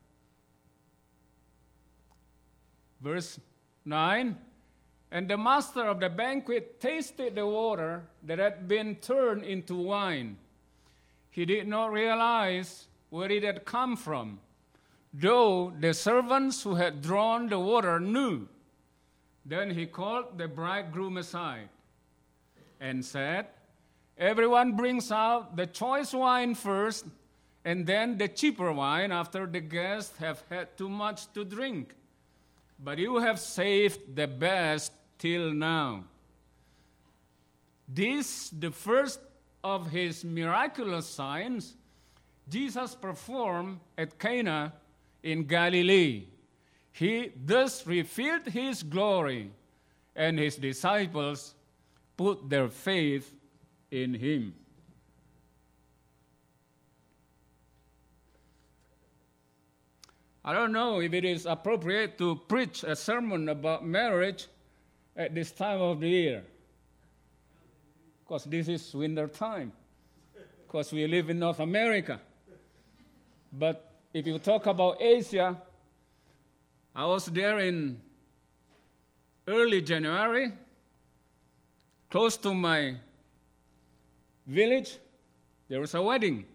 verse nine, and the master of the banquet tasted the water that had been turned into wine. He did not realize where it had come from, though the servants who had drawn the water knew. Then he called the bridegroom aside and said, "Everyone brings out the choice wine first, and then the cheaper wine after the guests have had too much to drink. But you have saved the best till now." This, the first of his miraculous signs, Jesus performed at Cana in Galilee. He thus revealed his glory, and his disciples put their faith in him. I don't know if it is appropriate to preach a sermon about marriage at this time of the year, because this is winter time, because we live in North America. But if you talk about Asia, I was there in early January, close to my village. There was a wedding.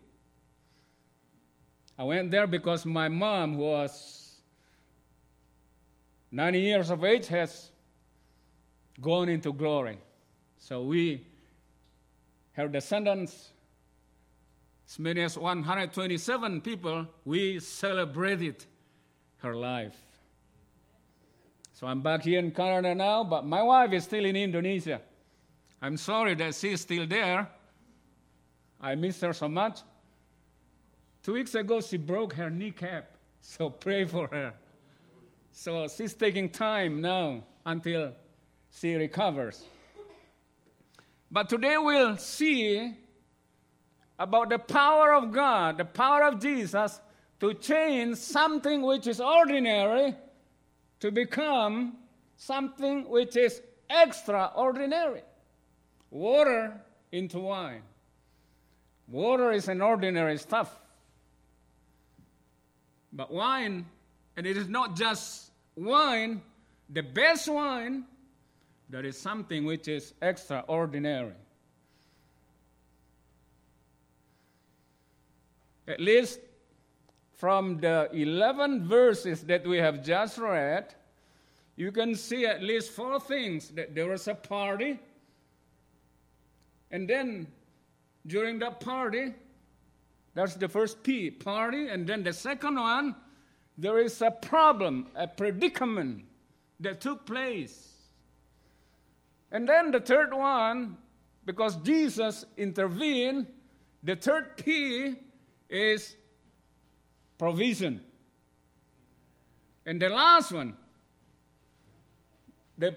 I went there because my mom, who was ninety years of age, has gone into glory. So we, her descendants, as many as one hundred twenty-seven people, we celebrated her life. So I'm back here in Canada now, but my wife is still in Indonesia. I'm sorry that she's still there. I miss her so much. Two weeks ago, she broke her kneecap, so pray for her. So she's taking time now until she recovers. But today we'll see about the power of God, the power of Jesus to change something which is ordinary to become something which is extraordinary. Water into wine. Water is an ordinary stuff. But wine And it is not just wine, the best wine, there is something which is extraordinary. At least from the eleven verses that we have just read, you can see at least four things. That there was a party, and then during that party, that's the first P, party, and then the second one, there is a problem, a predicament that took place. And then the third one, because Jesus intervened, the third P is provision. And the last one, the,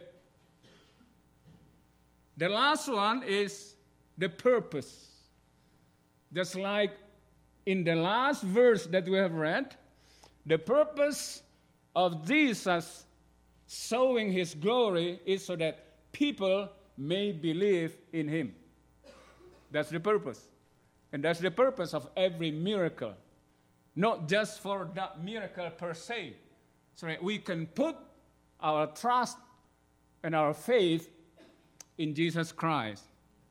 the last one is the purpose. Just like in the last verse that we have read, the purpose of Jesus showing his glory is so that people may believe in him. That's the purpose. And that's the purpose of every miracle. Not just for that miracle per se, so that we can put our trust and our faith in Jesus Christ.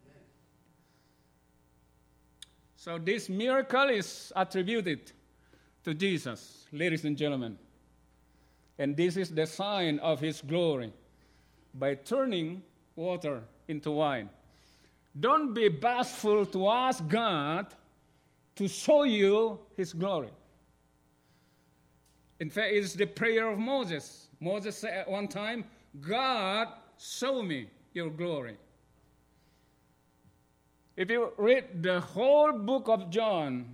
So this miracle is attributed to Jesus, ladies and gentlemen. And this is the sign of his glory, by turning water into wine. Don't be bashful to ask God to show you his glory. In fact, it's the prayer of Moses. Moses said at one time, God, show me your glory. If you read the whole book of John,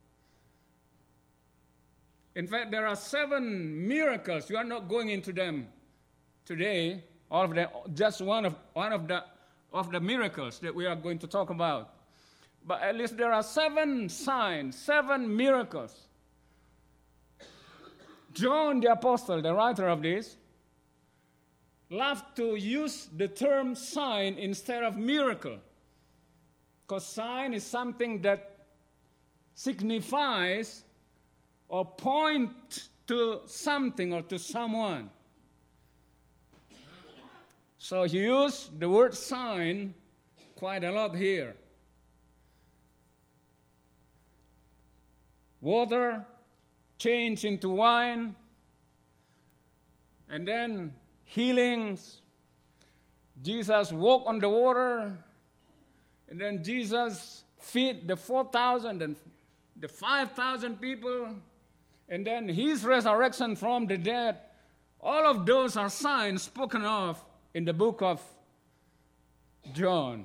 in fact, there are seven miracles. We are not going into them today. All of them, just one of one of the of the miracles that we are going to talk about. But at least there are seven signs, seven miracles. John the Apostle, the writer of this, loved to use the term sign instead of miracle. Because sign is something that signifies or points to something or to someone. So he used the word sign quite a lot here. Water changed into wine, and then healings. Jesus walked on the water, and then Jesus fed the four thousand and the five thousand people, and then his resurrection from the dead. All of those are signs spoken of in the book of John.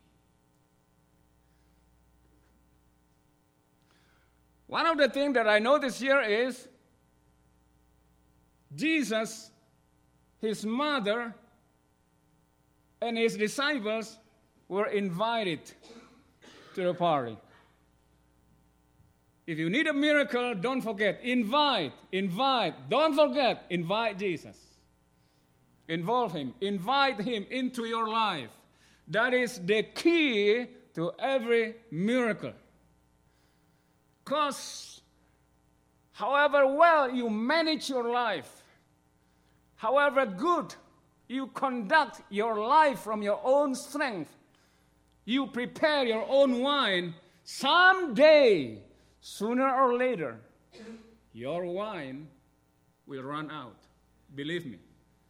One of the things that I notice here is Jesus, his mother, and his disciples were invited to the party. If you need a miracle, don't forget, invite, invite, don't forget, invite Jesus. Involve him, invite him into your life. That is the key to every miracle. Because however well you manage your life, however good you conduct your life from your own strength, you prepare your own wine, someday, sooner or later, your wine will run out. Believe me.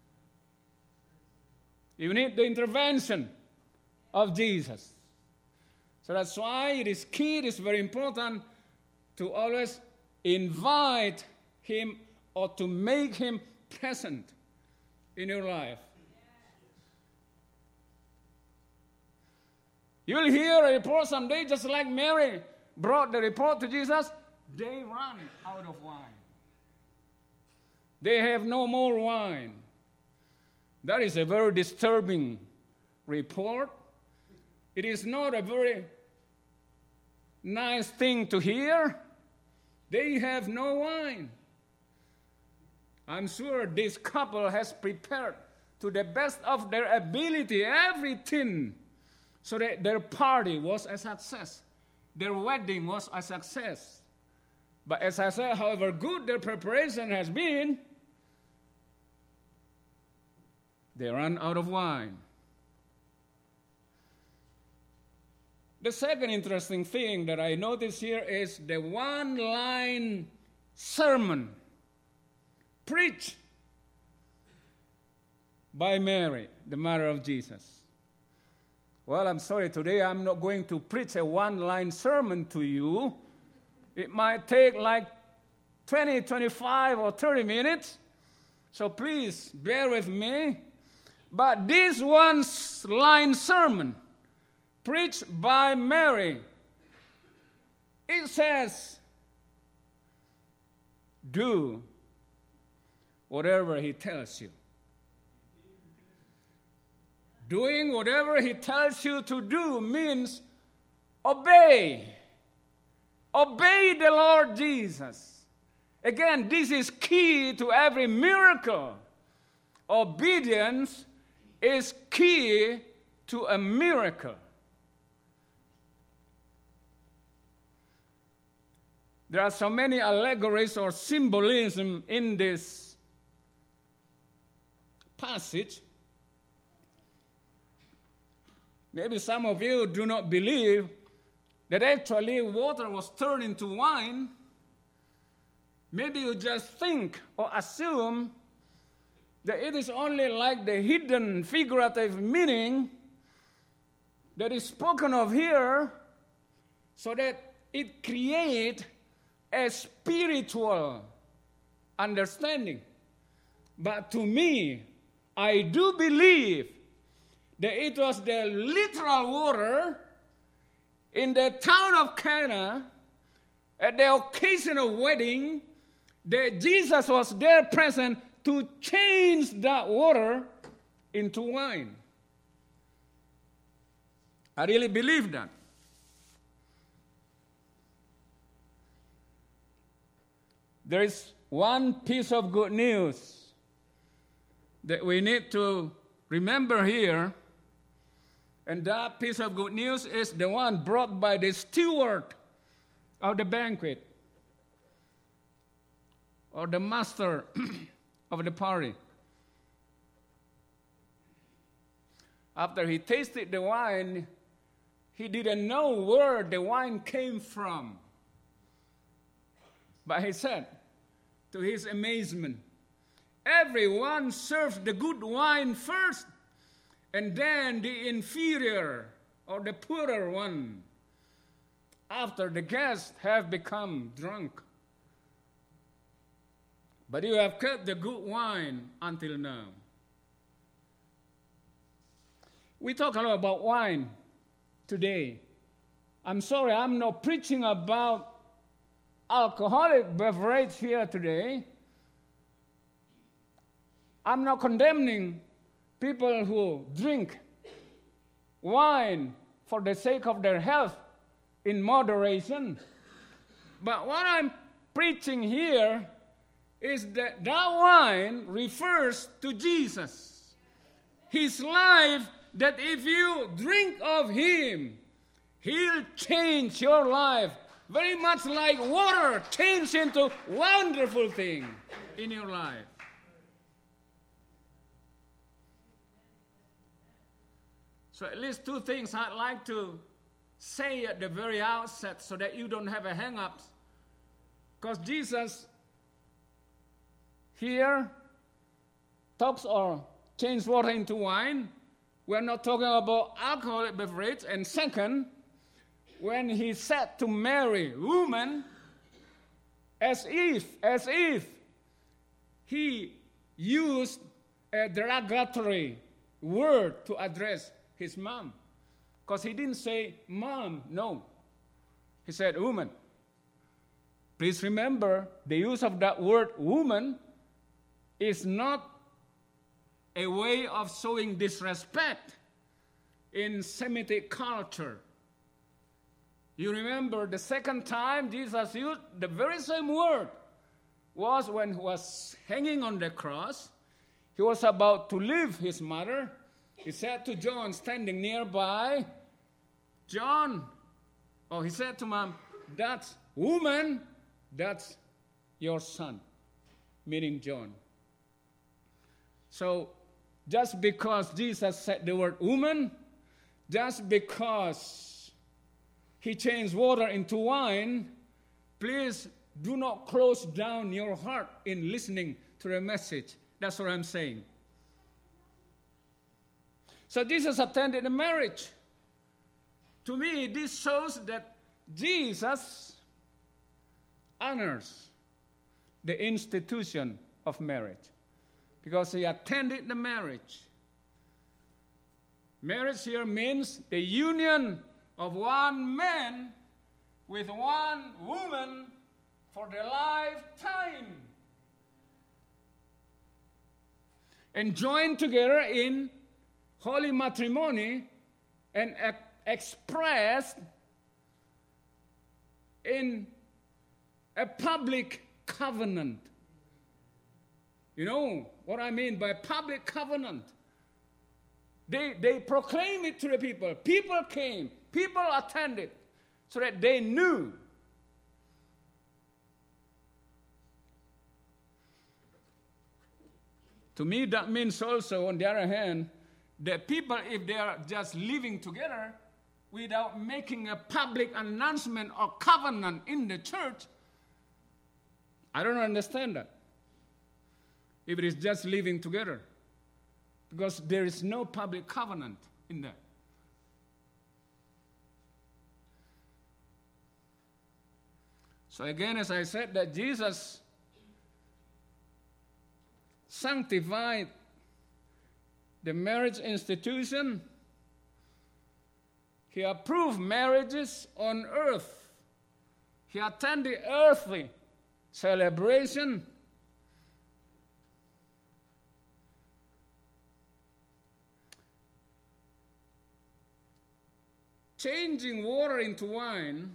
You need the intervention of Jesus. So that's why it is key, it is very important to always invite him or to make him present in your life. You'll hear a report someday, just like Mary brought the report to Jesus, they run out of wine. They have no more wine. That is a very disturbing report. It is not a very nice thing to hear. They have no wine. I'm sure this couple has prepared to the best of their ability everything so that their party was a success. Their wedding was a success. But as I said, however good their preparation has been, they run out of wine. The second interesting thing that I notice here is the one-line sermon preached by Mary, the mother of Jesus. Well, I'm sorry, today I'm not going to preach a one-line sermon to you. It might take like twenty, twenty-five, or thirty minutes. So please bear with me. But this one-line sermon preached by Mary, it says, do whatever he tells you. Doing whatever he tells you to do means obey. Obey the Lord Jesus. Again, this is key to every miracle. Obedience is key to a miracle. There are so many allegories or symbolism in this passage. Maybe some of you do not believe that actually water was turned into wine. Maybe you just think or assume that it is only like the hidden figurative meaning that is spoken of here, so that it creates a spiritual understanding. But to me, I do believe that it was the literal water in the town of Cana at the occasion of wedding, that Jesus was there present to change that water into wine. I really believe that. There is one piece of good news that we need to remember here, and that piece of good news is the one brought by the steward of the banquet, or the master of the party. After he tasted the wine, he didn't know where the wine came from. But he said, to his amazement, everyone served the good wine first, and then the inferior or the poorer one, after the guests have become drunk. But you have kept the good wine until now. We talk a lot about wine today. I'm sorry, I'm not preaching about alcoholic beverage here today. I'm not condemning people who drink wine for the sake of their health in moderation. But what I'm preaching here is that that wine refers to Jesus. His life, that if you drink of him, he'll change your life. Very much like water changes into wonderful thing in your life. So at least two things I'd like to say at the very outset so that you don't have a hang-up. Because Jesus here talks or change water into wine. We're not talking about alcoholic beverage. And second, when he said to Mary, woman, as if, as if he used a derogatory word to address his mom. Because he didn't say, mom, no. He said, woman. Please remember, the use of that word, woman, is not a way of showing disrespect in Semitic culture. You remember the second time Jesus used the very same word was when he was hanging on the cross. He was about to leave his mother. He said to John, standing nearby, John, oh, he said to mom, that woman That's your son, meaning John. So just because Jesus said the word woman, just because he changed water into wine, please do not close down your heart in listening to the message. That's what I'm saying. So Jesus attended a marriage. To me, this shows that Jesus honors the institution of marriage because he attended the marriage. Marriage here means the union of one man with one woman for the lifetime and joined together in holy matrimony and e- expressed in a public covenant. You know what I mean by public covenant? They, they proclaim it to the people. People came, people attended, so that they knew. To me, that means also, on the other hand, that people, if they are just living together without making a public announcement or covenant in the church, I don't understand that. If it is just living together, because there is no public covenant in that. So again, as I said, that Jesus sanctified the marriage institution. He approved marriages on earth. He attended earthly celebration. Changing water into wine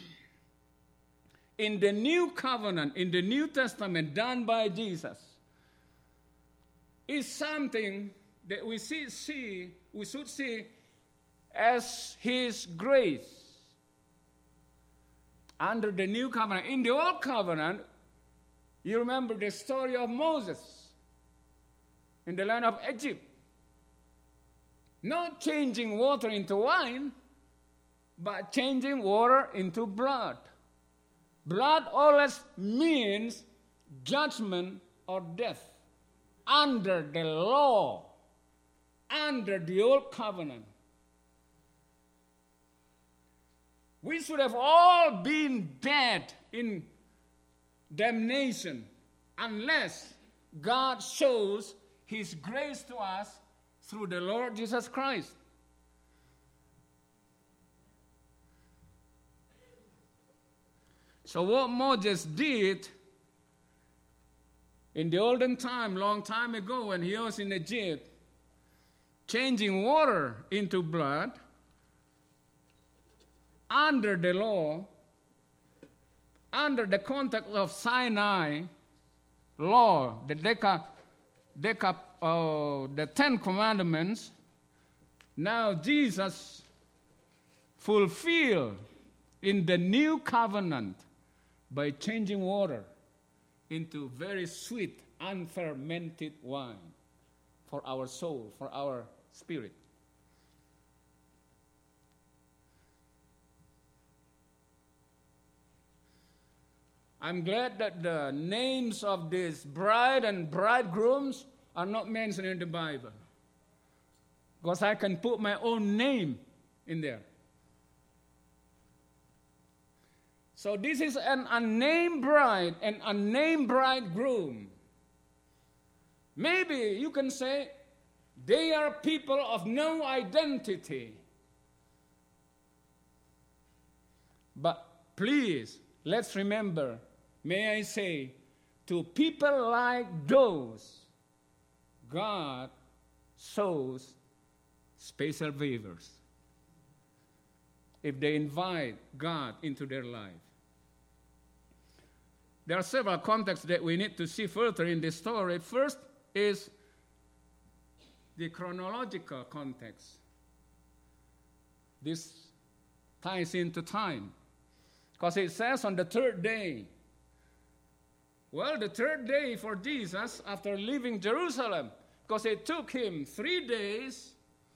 in the new covenant, in the New Testament, done by Jesus, is something that we see, see we should see as his grace. Under the new covenant, in the old covenant, you remember the story of Moses in the land of Egypt. Not changing water into wine, but changing water into blood. Blood always means judgment or death. Under the law, under the old covenant. We should have all been dead in damnation unless God shows his grace to us through the Lord Jesus Christ. So what Moses did in the olden time, long time ago when he was in Egypt, changing water into blood under the law, under the context of Sinai law, the Deca, Deca, uh, the Ten Commandments, now Jesus fulfilled in the new covenant by changing water into very sweet, unfermented wine for our soul, for our spirit. I'm glad that the names of these bride and bridegrooms are not mentioned in the Bible, because I can put my own name in there. So this is an unnamed bride and unnamed bridegroom. Maybe you can say they are people of no identity. But please, let's remember, may I say, to people like those, God shows special favors if they invite God into their life. There are several contexts that we need to see further in this story. First is the chronological context. This ties into time. Because it says on the third day, Well, the third day for Jesus after leaving Jerusalem, because it took him three days,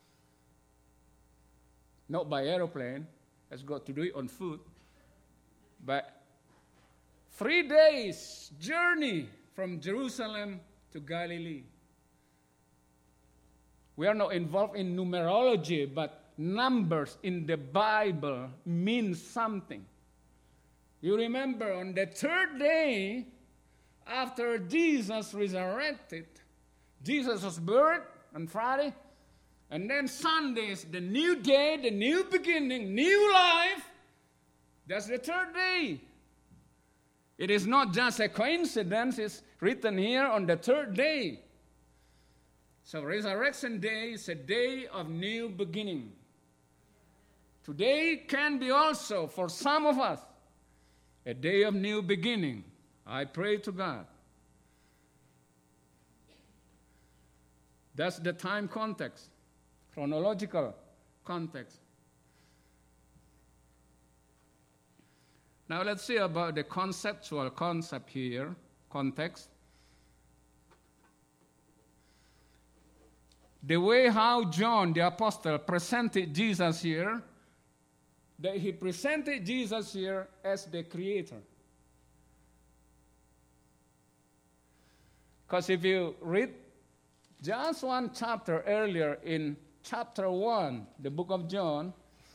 not by aeroplane, has got to do it on foot, but three days journey from Jerusalem to Galilee. We are not involved in numerology, but numbers in the Bible mean something. You remember on the third day after Jesus resurrected, Jesus was buried on Friday, and then Sunday is the new day, the new beginning, new life. That's the third day. It is not just a coincidence, it's written here on the third day. So Resurrection Day is a day of new beginning. Today can be also, for some of us, a day of new beginning. I pray to God. That's the time context, chronological context. Now let's see about the conceptual concept here, context. The way how John the Apostle presented Jesus here, that he presented Jesus here as the Creator. Because if you read just one chapter earlier in chapter one, the book of John,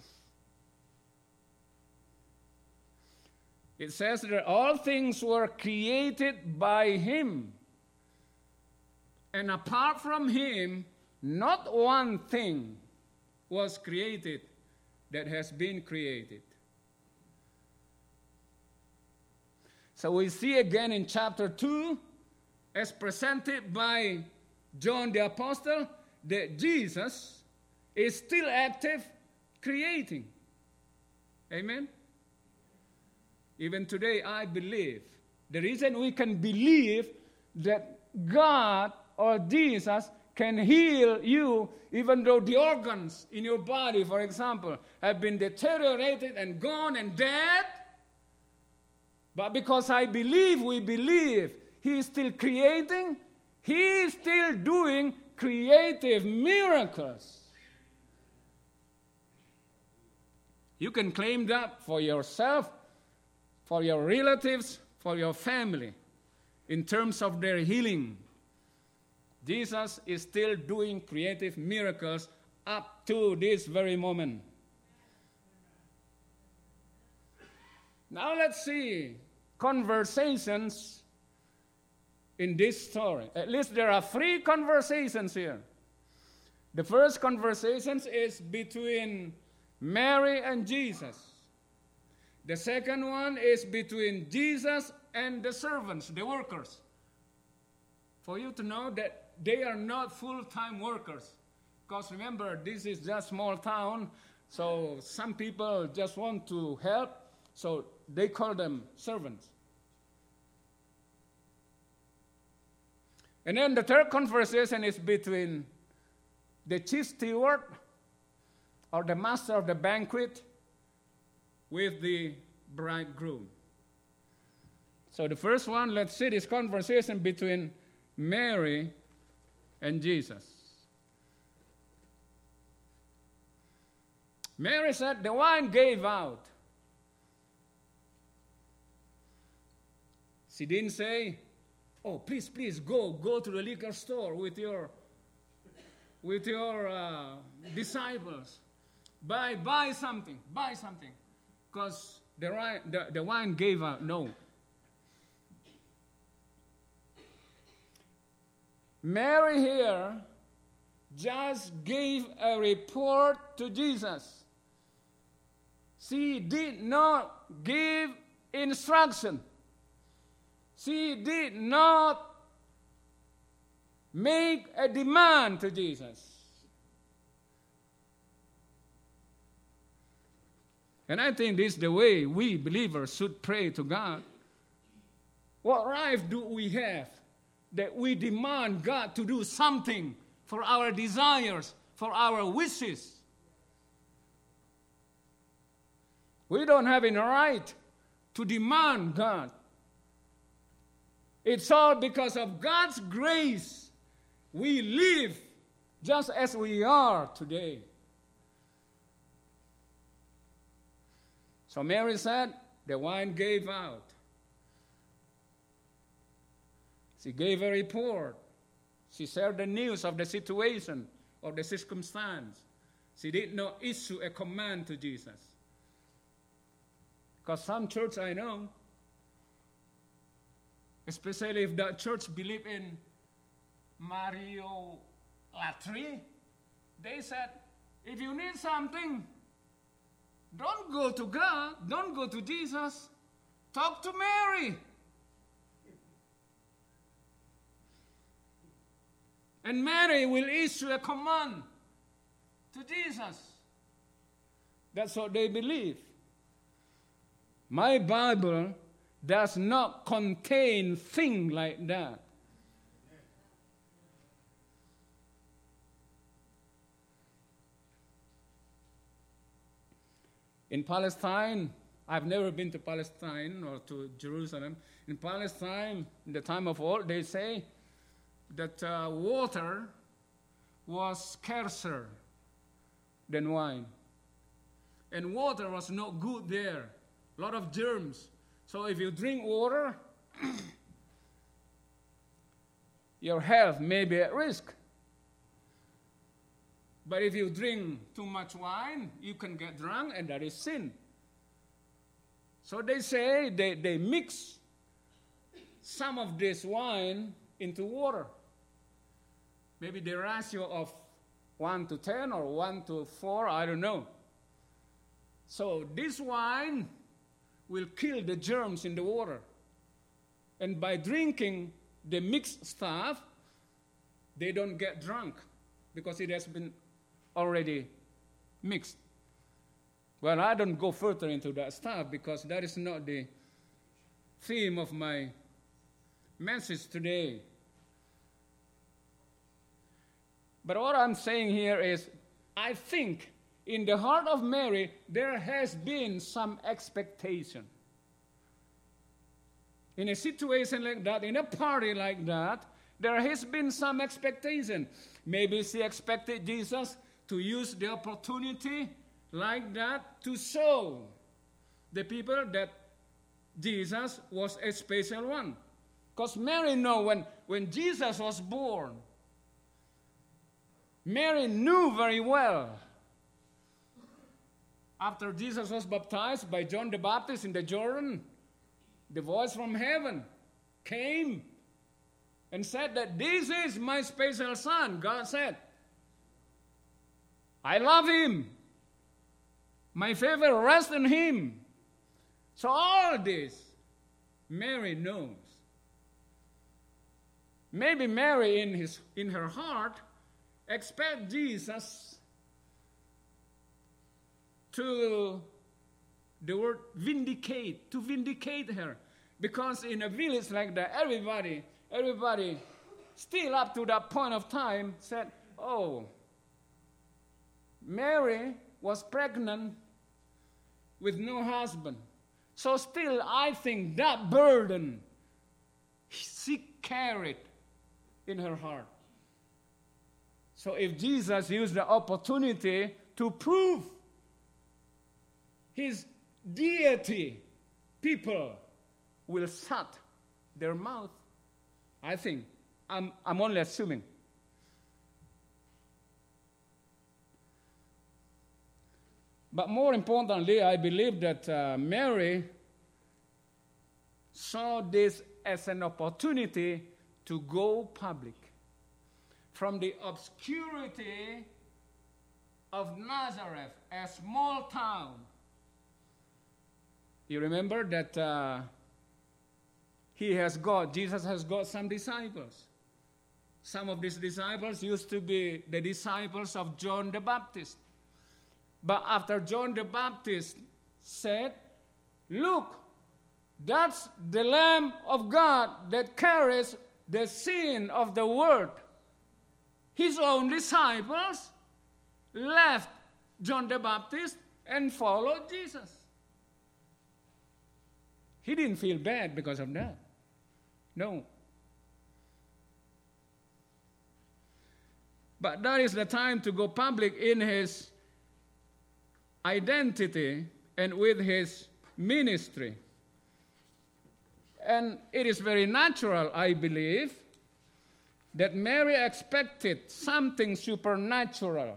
it says that all things were created by him. And apart from him, not one thing was created that has been created. So we see again in chapter two, as presented by John the Apostle, that Jesus is still active creating. Amen? Even today, I believe. The reason we can believe that God or Jesus can heal you, even though the organs in your body, for example, have been deteriorated and gone and dead. But because I believe, we believe, He is still creating, He is still doing creative miracles. You can claim that for yourself, for your relatives, for your family, in terms of their healing. Jesus is still doing creative miracles up to this very moment. Now let's see conversations in this story. At least there are three conversations here. The first conversation is between Mary and Jesus. The second one is between Jesus and the servants, the workers. For you to know that they are not full-time workers. Because remember, this is just a small town, so some people just want to help, so they call them servants. And then the third conversation is between the chief steward or the master of the banquet with the bridegroom. So the first one, let's see this conversation between Mary and Jesus. Mary said, the wine gave out. She didn't say, oh, please, please, go, go to the liquor store with your, with your uh, disciples. Buy, buy something, buy something. Because the, the, the wine gave out. No. Mary here just gave a report to Jesus. She did not give instruction. She did not make a demand to Jesus. And I think this is the way we believers should pray to God. What right do we have that we demand God to do something for our desires, for our wishes? We don't have any right to demand God. It's all because of God's grace. We live just as we are today. So Mary said, the wine gave out. She gave a report. She shared the news of the situation, of the circumstance. She did not issue a command to Jesus. Because some church I know, especially if that church believe in Mariolatry, they said, if you need something, don't go to God, don't go to Jesus, talk to Mary. And Mary will issue a command to Jesus. That's what they believe. My Bible does not contain things like that. In Palestine, I've never been to Palestine or to Jerusalem. In Palestine, in the time of old, they say that uh, water was scarcer than wine. And water was not good there. A lot of germs. So if you drink water, your health may be at risk. But if you drink too much wine, you can get drunk, and that is sin. So they say they, they mix some of this wine into water. Maybe the ratio of one to ten or one to four, I don't know. So this wine will kill the germs in the water. And by drinking the mixed stuff, they don't get drunk because it has been already mixed. Well, I don't go further into that stuff because that is not the theme of my message today. But what I'm saying here is, I think in the heart of Mary, there has been some expectation. In a situation like that, in a party like that, there has been some expectation. Maybe she expected Jesus to use the opportunity like that to show the people that Jesus was a special one. Because Mary knew when, when Jesus was born, Mary knew very well. After Jesus was baptized by John the Baptist in the Jordan, the voice from heaven came and said that this is my special son. God said, I love him. My favor rests on him. So all this, Mary knows. Maybe Mary in his in her heart expect Jesus to, the word vindicate, to vindicate her. Because in a village like that, everybody, everybody still up to that point of time said, oh, Mary was pregnant with no husband. So still, I think that burden she carried in her heart. So if Jesus used the opportunity to prove his deity, people will shut their mouth. I think. I'm, I'm only assuming. But more importantly, I believe that uh, Mary saw this as an opportunity to go public. From the obscurity of Nazareth, a small town. You remember that uh, he has got, Jesus has got some disciples. Some of these disciples used to be the disciples of John the Baptist. But after John the Baptist said, look, that's the Lamb of God that carries the sin of the world. His own disciples left John the Baptist and followed Jesus. He didn't feel bad because of that. No. But that is the time to go public in his identity and with his ministry. And it is very natural, I believe, that Mary expected something supernatural.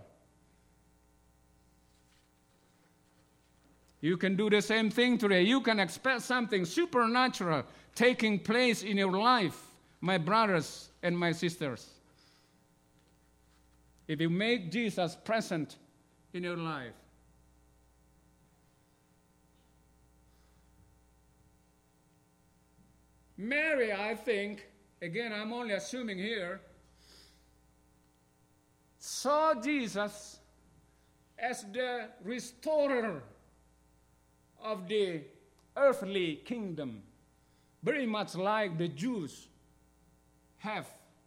You can do the same thing today. You can expect something supernatural taking place in your life, my brothers and my sisters. If you make Jesus present in your life. Mary, I think, again, I'm only assuming here, saw Jesus as the restorer of the earthly kingdom, very much like the Jews have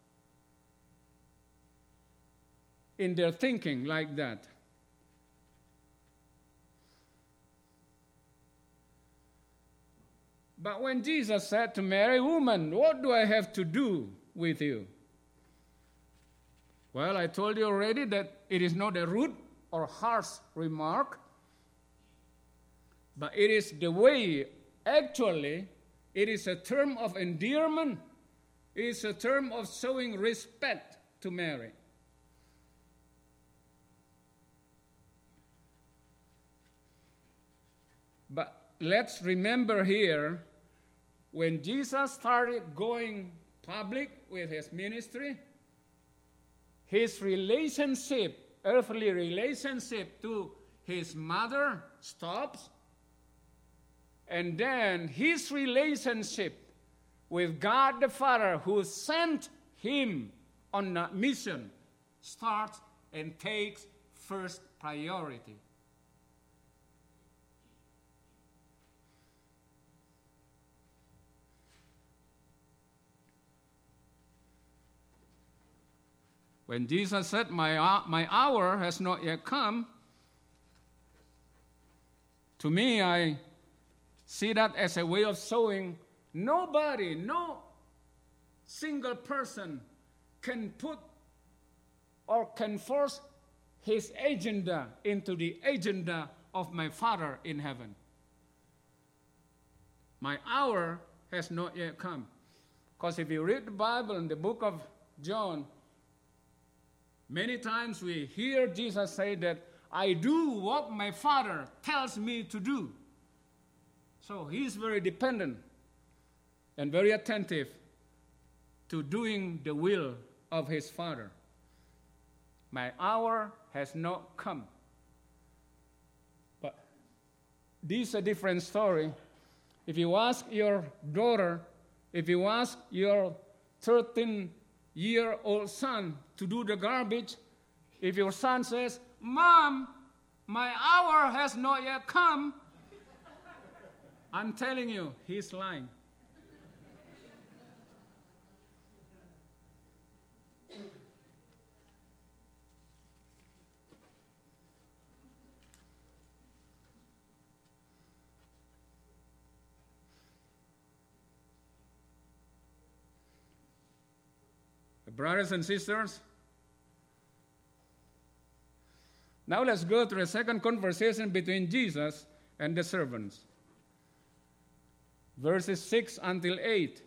in their thinking like that. But when Jesus said to Mary, "Woman, what do I have to do with you?" Well, I told you already that it is not a rude or harsh remark, but it is the way, actually, it is a term of endearment. It is a term of showing respect to Mary. But let's remember here, when Jesus started going public with his ministry, his relationship, earthly relationship to his mother stops, and then his relationship with God the Father, who sent him on that mission, starts and takes first priority. When Jesus said, my, my hour has not yet come, to me, I see that as a way of showing nobody, no single person can put or can force his agenda into the agenda of my Father in heaven. My hour has not yet come. Because if you read the Bible in the book of John, many times we hear Jesus say that, "I do what my Father tells me to do." So he's very dependent and very attentive to doing the will of his Father. My hour has not come. But this is a different story. If you ask your daughter, if you ask your thirteen-year-old son to do the garbage, if your son says, "Mom, my hour has not yet come," I'm telling you, he's lying. Brothers and sisters, now let's go to the second conversation between Jesus and the servants. Verses six until eight.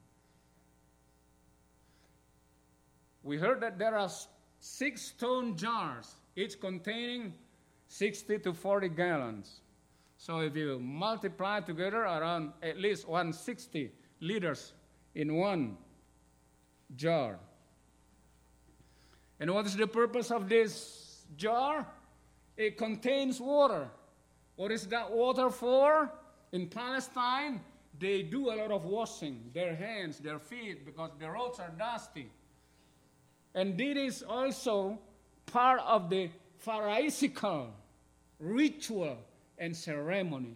We heard that there are six stone jars, each containing sixty to forty gallons. So if you multiply together, around at least one hundred sixty liters in one jar. And what is the purpose of this jar? It contains water. What is that water for? In Palestine, they do a lot of washing, their hands, their feet, because the roads are dusty. And it is also part of the Pharisaical ritual and ceremony.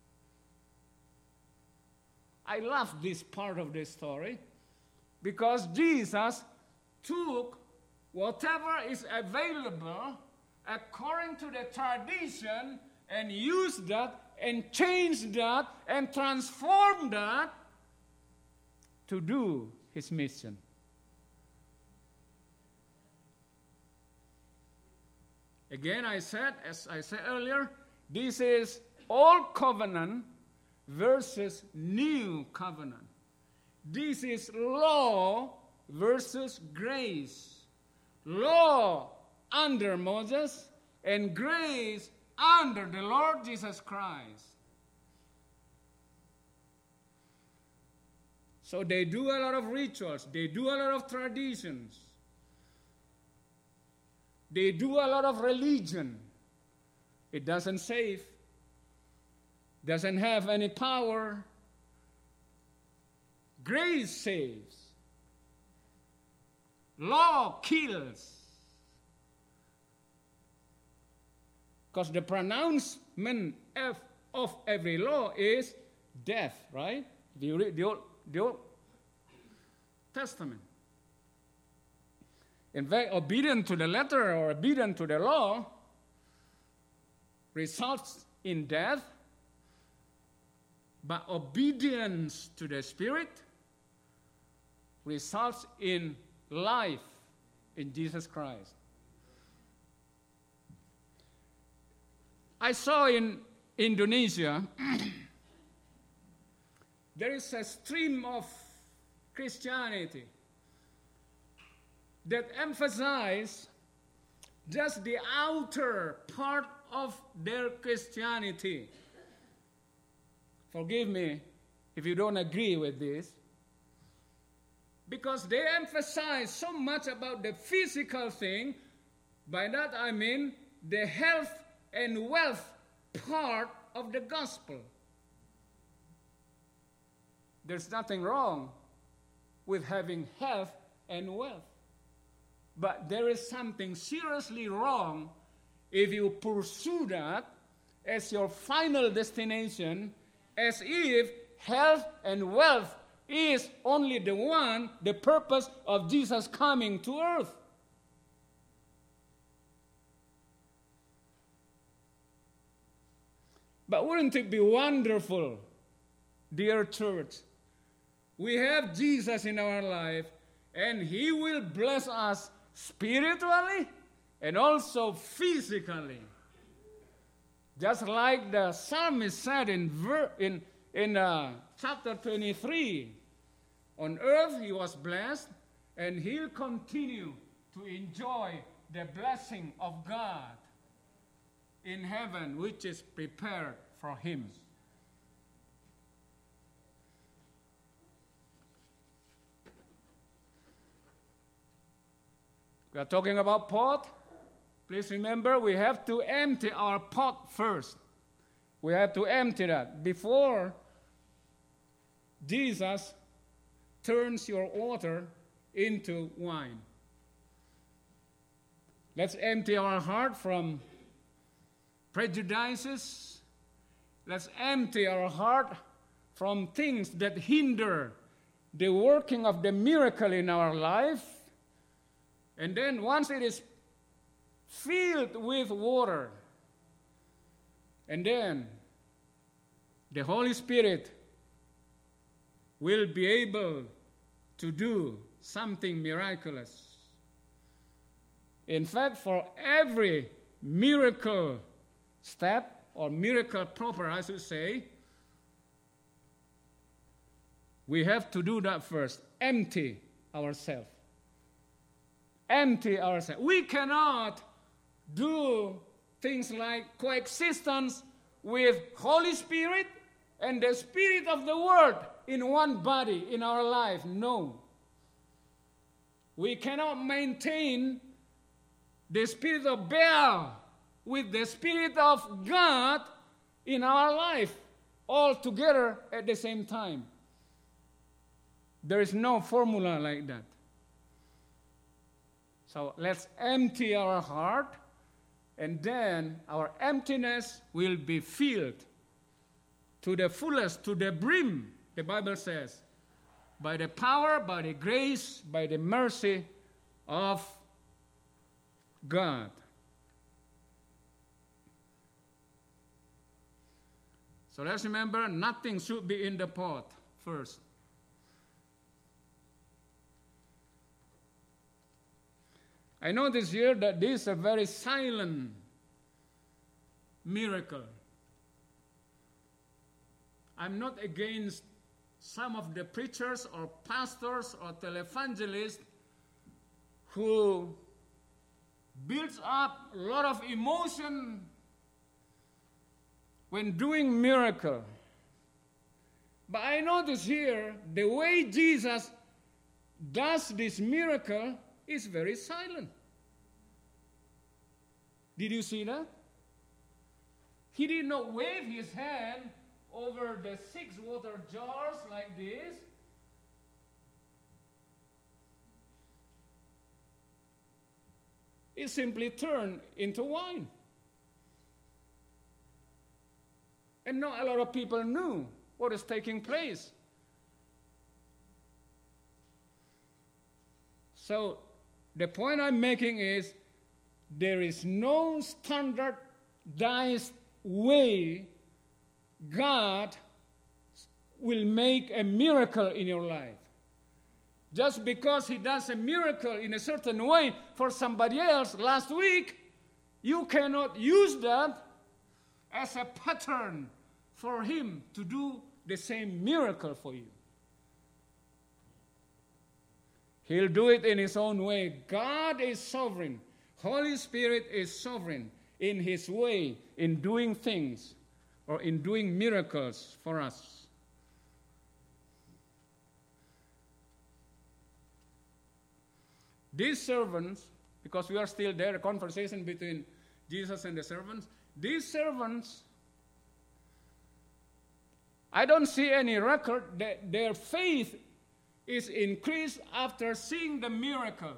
I love this part of the story because Jesus took whatever is available according to the tradition and used that and changed that and transformed that to do his mission. Again, I said, as I said earlier, this is old covenant versus new covenant. This is law versus grace. Law under Moses and grace under the Lord Jesus Christ. So they do a lot of rituals. They do a lot of traditions. They do a lot of religion. It doesn't save. Doesn't have any power. Grace saves. Law kills. Because the pronouncement of, of every law is death, right? If you read the Old, the Old Testament. In fact, obedience to the letter or obedience to the law results in death, but obedience to the Spirit results in life in Jesus Christ. I saw in Indonesia, there is a stream of Christianity that emphasize just the outer part of their Christianity. Forgive me if you don't agree with this, because they emphasize so much about the physical thing. By that I mean the health and wealth part of the gospel. There's nothing wrong with having health and wealth. But there is something seriously wrong if you pursue that as your final destination, as if health and wealth is only the one, the purpose of Jesus coming to earth. But wouldn't it be wonderful, dear church? We have Jesus in our life, and he will bless us spiritually and also physically. Just like the psalmist said in, ver- in, in uh, chapter twenty-three, on earth he was blessed, and he'll continue to enjoy the blessing of God in heaven, which is prepared for him. We are talking about pot. Please remember, we have to empty our pot first. We have to empty that before Jesus turns your water into wine. Let's empty our heart from prejudices. Let's empty our heart from things that hinder the working of the miracle in our life. And then once it is filled with water, and then the Holy Spirit will be able to do something miraculous. In fact, for every miracle step, or miracle proper, I should say, we have to do that first. Empty ourselves. Empty ourselves. We cannot do things like coexistence with Holy Spirit and the Spirit of the Word in one body in our life. No. We cannot maintain the Spirit of Baal with the Spirit of God in our life all together at the same time. There is no formula like that. So let's empty our heart, and then our emptiness will be filled to the fullest, to the brim, the Bible says, by the power, by the grace, by the mercy of God. So let's remember, nothing should be in the pot first. I notice here that this is a very silent miracle. I'm not against some of the preachers or pastors or televangelists who builds up a lot of emotion when doing miracle. But I notice here the way Jesus does this miracle is very silent. Did you see that? He did not wave his hand over the six water jars like this. It simply turned into wine. And not a lot of people knew what is taking place. So the point I'm making is there is no standardized way God will make a miracle in your life. Just because he does a miracle in a certain way for somebody else last week, you cannot use that as a pattern for him to do the same miracle for you. He'll do it in his own way. God is sovereign. Holy Spirit is sovereign in his way, in doing things or in doing miracles for us. These servants, because we are still there, a conversation between Jesus and the servants, these servants, I don't see any record that their faith is increased after seeing the miracle.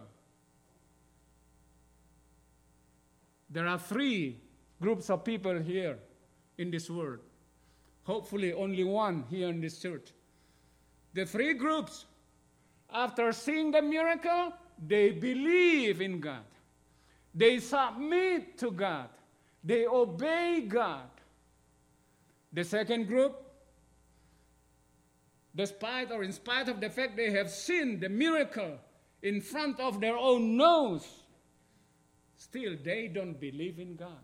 There are three groups of people here in this world. Hopefully only one here in this church. The three groups, after seeing the miracle, they believe in God. They submit to God. They obey God. The second group, despite or in spite of the fact they have seen the miracle in front of their own nose, still they don't believe in God.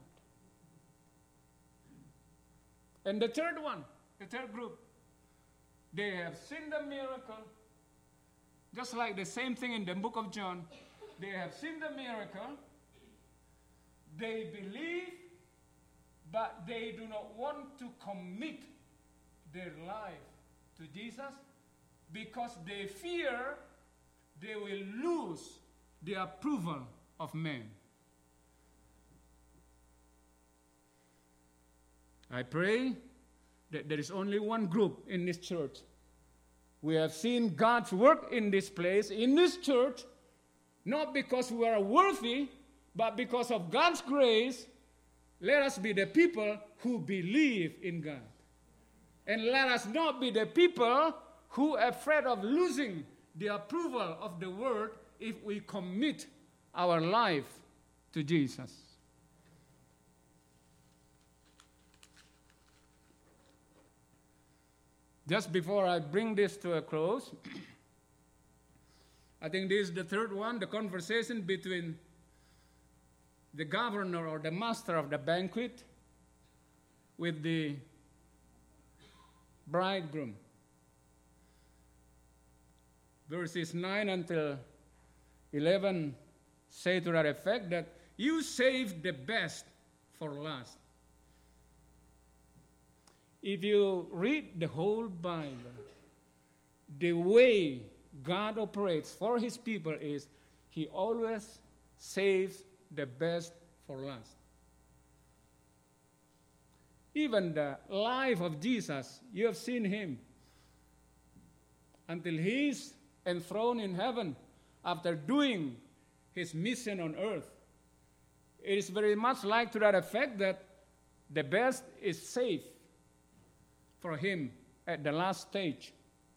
And the third one, the third group, they have seen the miracle, just like the same thing in the book of John. They have seen the miracle, they believe, but they do not want to commit their life to Jesus because they fear they will lose the approval of men. I pray that there is only one group in this church. We have seen God's work in this place, in this church, not because we are worthy, but because of God's grace. Let us be the people who believe in God. And let us not be the people who are afraid of losing the approval of the word if we commit our life to Jesus. Just before I bring this to a close, I think this is the third one, the conversation between the governor or the master of the banquet with the bridegroom. Verses nine until eleven say to that effect that you saved the best for last. If you read the whole Bible, the way God operates for his people is he always saves the best for last. Even the life of Jesus, you have seen him until he's enthroned in heaven after doing his mission on earth. It is very much like to that effect that the best is safe for him at the last stage.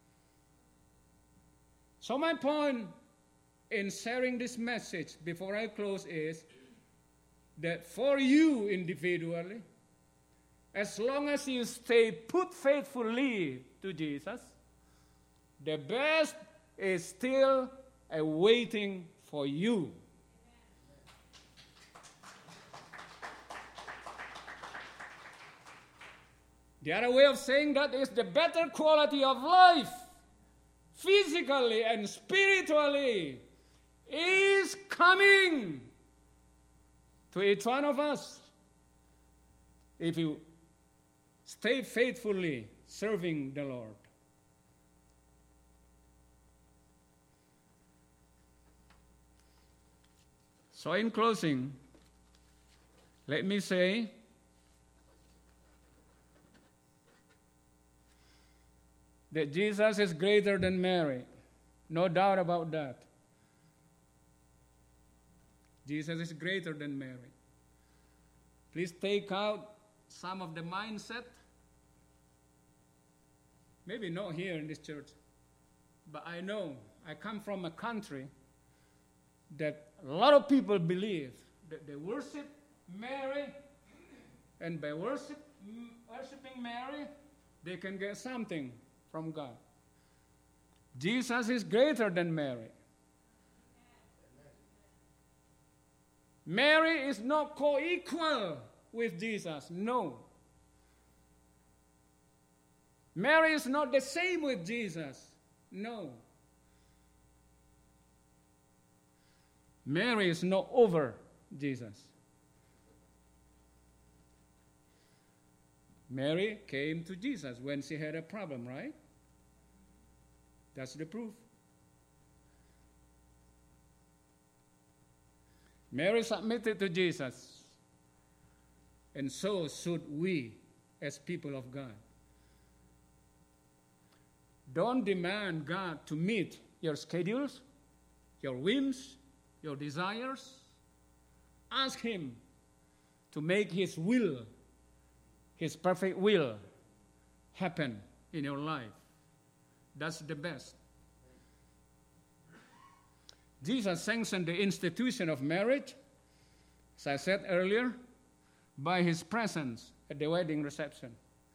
So my point in sharing this message before I close is that for you individually, as long as you stay put faithfully to Jesus, the best is still awaiting for you. The other way of saying that is the better quality of life, physically and spiritually, is coming to each one of us if you stay faithfully serving the Lord. So in closing, let me say that Jesus is greater than Mary. No doubt about that. Jesus is greater than Mary. Please take out some of the mindset. Maybe not here in this church, but I know I come from a country that a lot of people believe that they worship Mary, and by worship, worshiping Mary, they can get something from God. Jesus is greater than Mary. Mary is not co-equal with Jesus. No. Mary is not the same with Jesus. No. Mary is not over Jesus. Mary came to Jesus when she had a problem, right? That's the proof. Mary submitted to Jesus, and so should we as people of God. Don't demand God to meet your schedules, your whims, your desires. Ask Him to make His will, His perfect will, happen in your life. That's the best. Jesus sanctioned the institution of marriage, as I said earlier, by His presence at the wedding reception.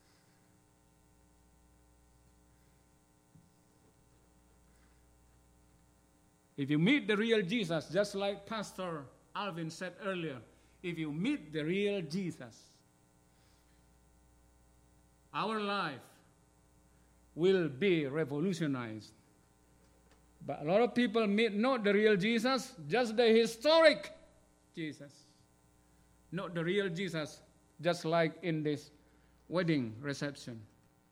If you meet the real Jesus, just like Pastor Alvin said earlier, if you meet the real Jesus, our life will be revolutionized. But a lot of people meet not the real Jesus, just the historic Jesus. Not the real Jesus, just like in this wedding reception.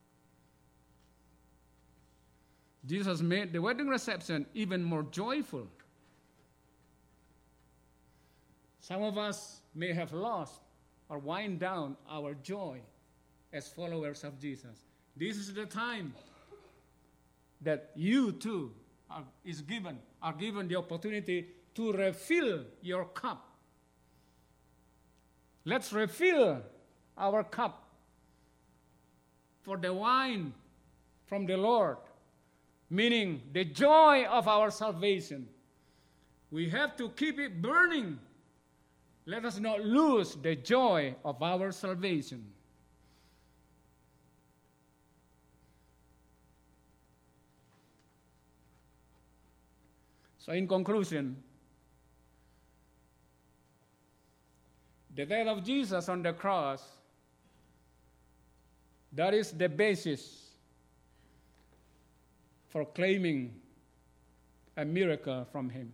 Jesus made the wedding reception even more joyful. Some of us may have lost or wind down our joy as followers of Jesus. This is the time that you too are, is given, are given the opportunity to refill your cup. Let's refill our cup for the wine from the Lord, meaning the joy of our salvation. We have to keep it burning. Let us not lose the joy of our salvation. So in conclusion, the death of Jesus on the cross, that is the basis for claiming a miracle from Him.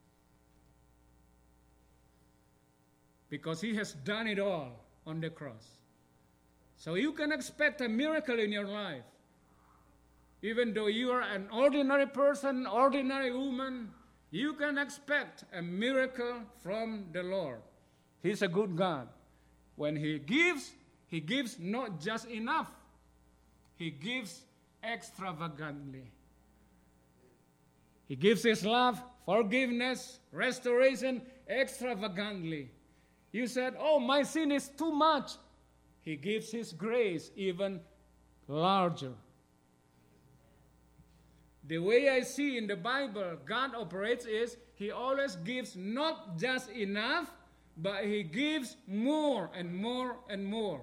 Because He has done it all on the cross. So you can expect a miracle in your life. Even though you are an ordinary person, ordinary woman, you can expect a miracle from the Lord. He's a good God. When He gives, He gives not just enough. He gives extravagantly. He gives His love, forgiveness, restoration extravagantly. You said, oh, my sin is too much. He gives His grace even larger. The way I see in the Bible God operates is He always gives not just enough, but He gives more and more and more.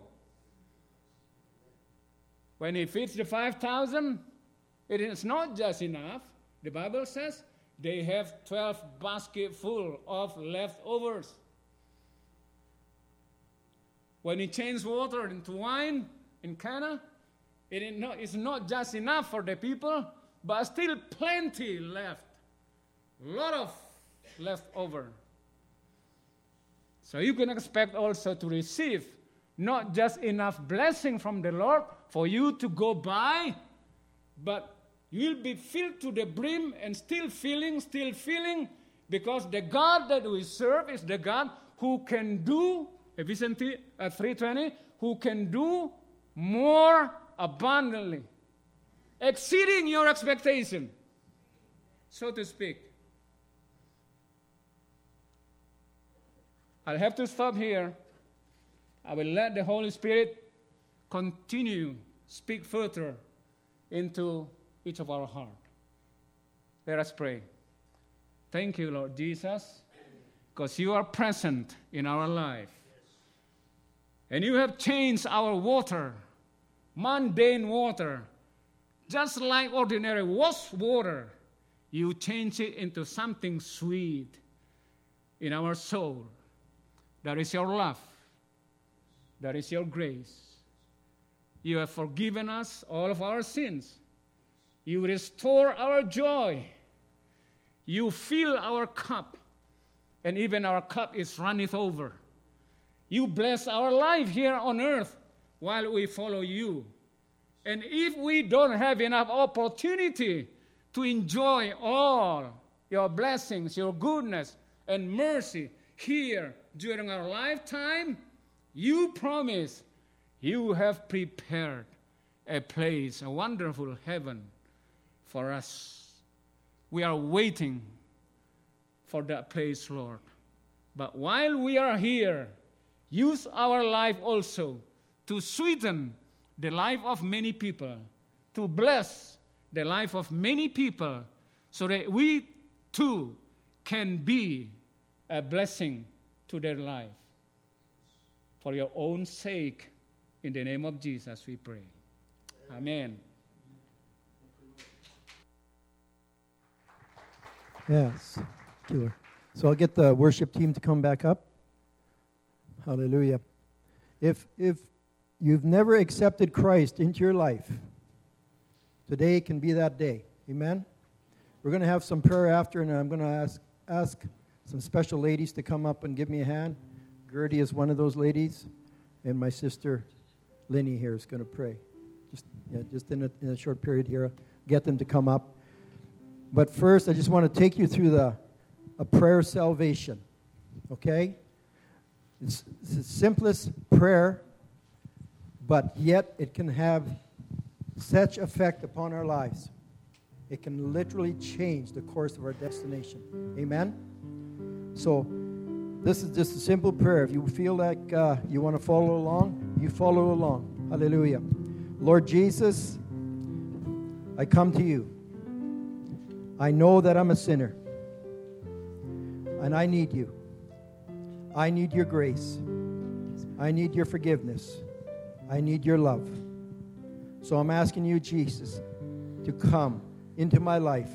When He feeds the five thousand, it is not just enough. The Bible says they have twelve baskets full of leftovers. When He changed water into wine, in Cana, it is not, it's not just enough for the people, but still plenty left. A lot of left over. So you can expect also to receive not just enough blessing from the Lord for you to go by, but you'll be filled to the brim and still feeling, still feeling, because the God that we serve is the God who can do, Ephesians three twenty, who can do more abundantly, exceeding your expectation, so to speak. I'll have to stop here. I will let the Holy Spirit continue, speak further into each of our heart. Let us pray. Thank you, Lord Jesus, because you are present in our life. And you have changed our water, mundane water, just like ordinary wash water. You change it into something sweet in our soul. That is your love. That is your grace. You have forgiven us all of our sins. You restore our joy. You fill our cup, and even our cup is runneth over. You bless our life here on earth while we follow you. And if we don't have enough opportunity to enjoy all your blessings, your goodness, and mercy here during our lifetime, you promise you have prepared a place, a wonderful heaven for us. We are waiting for that place, Lord. But while we are here, use our life also to sweeten the life of many people, to bless the life of many people, so that we too can be a blessing to their life. For your own sake, in the name of Jesus, we pray. Amen. Yes. Killer. So I'll get the worship team to come back up. Hallelujah. If if you've never accepted Christ into your life, today can be that day. Amen. We're going to have some prayer after, and I'm going to ask ask some special ladies to come up and give me a hand. Gertie is one of those ladies, and my sister Linny here is going to pray. Just yeah, just in a, in a short period here, get them to come up. But first, I just want to take you through the a prayer of salvation. Okay? It's, it's the simplest prayer, but yet it can have such effect upon our lives. It can literally change the course of our destination. Amen? So, this is just a simple prayer. If you feel like uh, you want to follow along, you follow along. Hallelujah. Lord Jesus, I come to you. I know that I'm a sinner, and I need you. I need your grace. I need your forgiveness. I need your love. So I'm asking you, Jesus, to come into my life.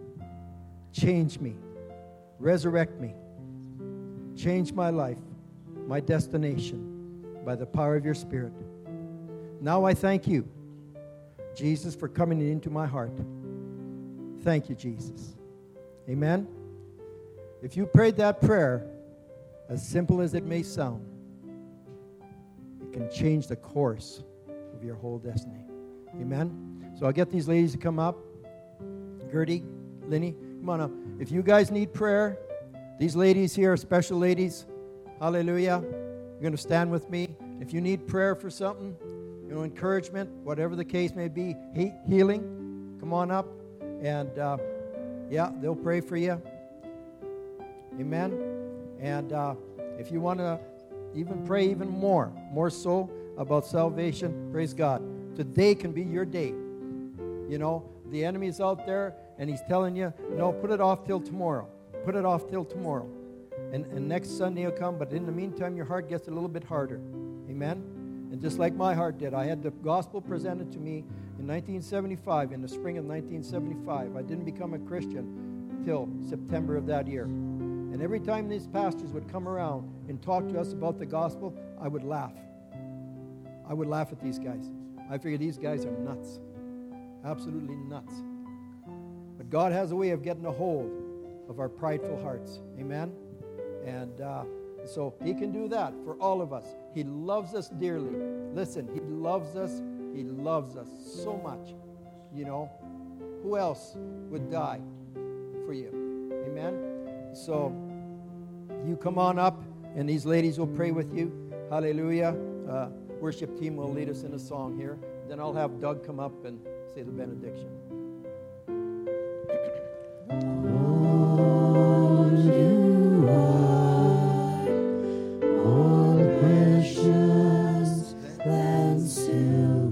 Change me. Resurrect me. Change my life, my destination, by the power of your Spirit. Now I thank you, Jesus, for coming into my heart. Thank you, Jesus. Amen. If you prayed that prayer, as simple as it may sound, it can change the course of your whole destiny. Amen. So I'll get these ladies to come up. Gertie, Linny, come on up. If you guys need prayer, these ladies here are special ladies. Hallelujah. You're going to stand with me. If you need prayer for something, you know, encouragement, whatever the case may be, he- healing, come on up. And, uh, yeah, they'll pray for you. Amen. And uh, if you want to even pray even more, more so about salvation, praise God. Today can be your day. You know, the enemy is out there, and he's telling you, no, put it off till tomorrow. Put it off till tomorrow. And, and next Sunday will come, but in the meantime, your heart gets a little bit harder. Amen? And just like my heart did, I had the gospel presented to me in nineteen seventy-five, in the spring of nineteen seventy-five. I didn't become a Christian till September of that year. And every time these pastors would come around and talk to us about the gospel, I would laugh. I would laugh at these guys. I figure these guys are nuts. Absolutely nuts. But God has a way of getting a hold of our prideful hearts. Amen? And uh, so He can do that for all of us. He loves us dearly. Listen, He loves us. He loves us so much. You know, who else would die for you? Amen? So you come on up, and these ladies will pray with you. Hallelujah. Uh, worship team will lead us in a song here. Then I'll have Doug come up and say the benediction. Lord, you are more precious than silver.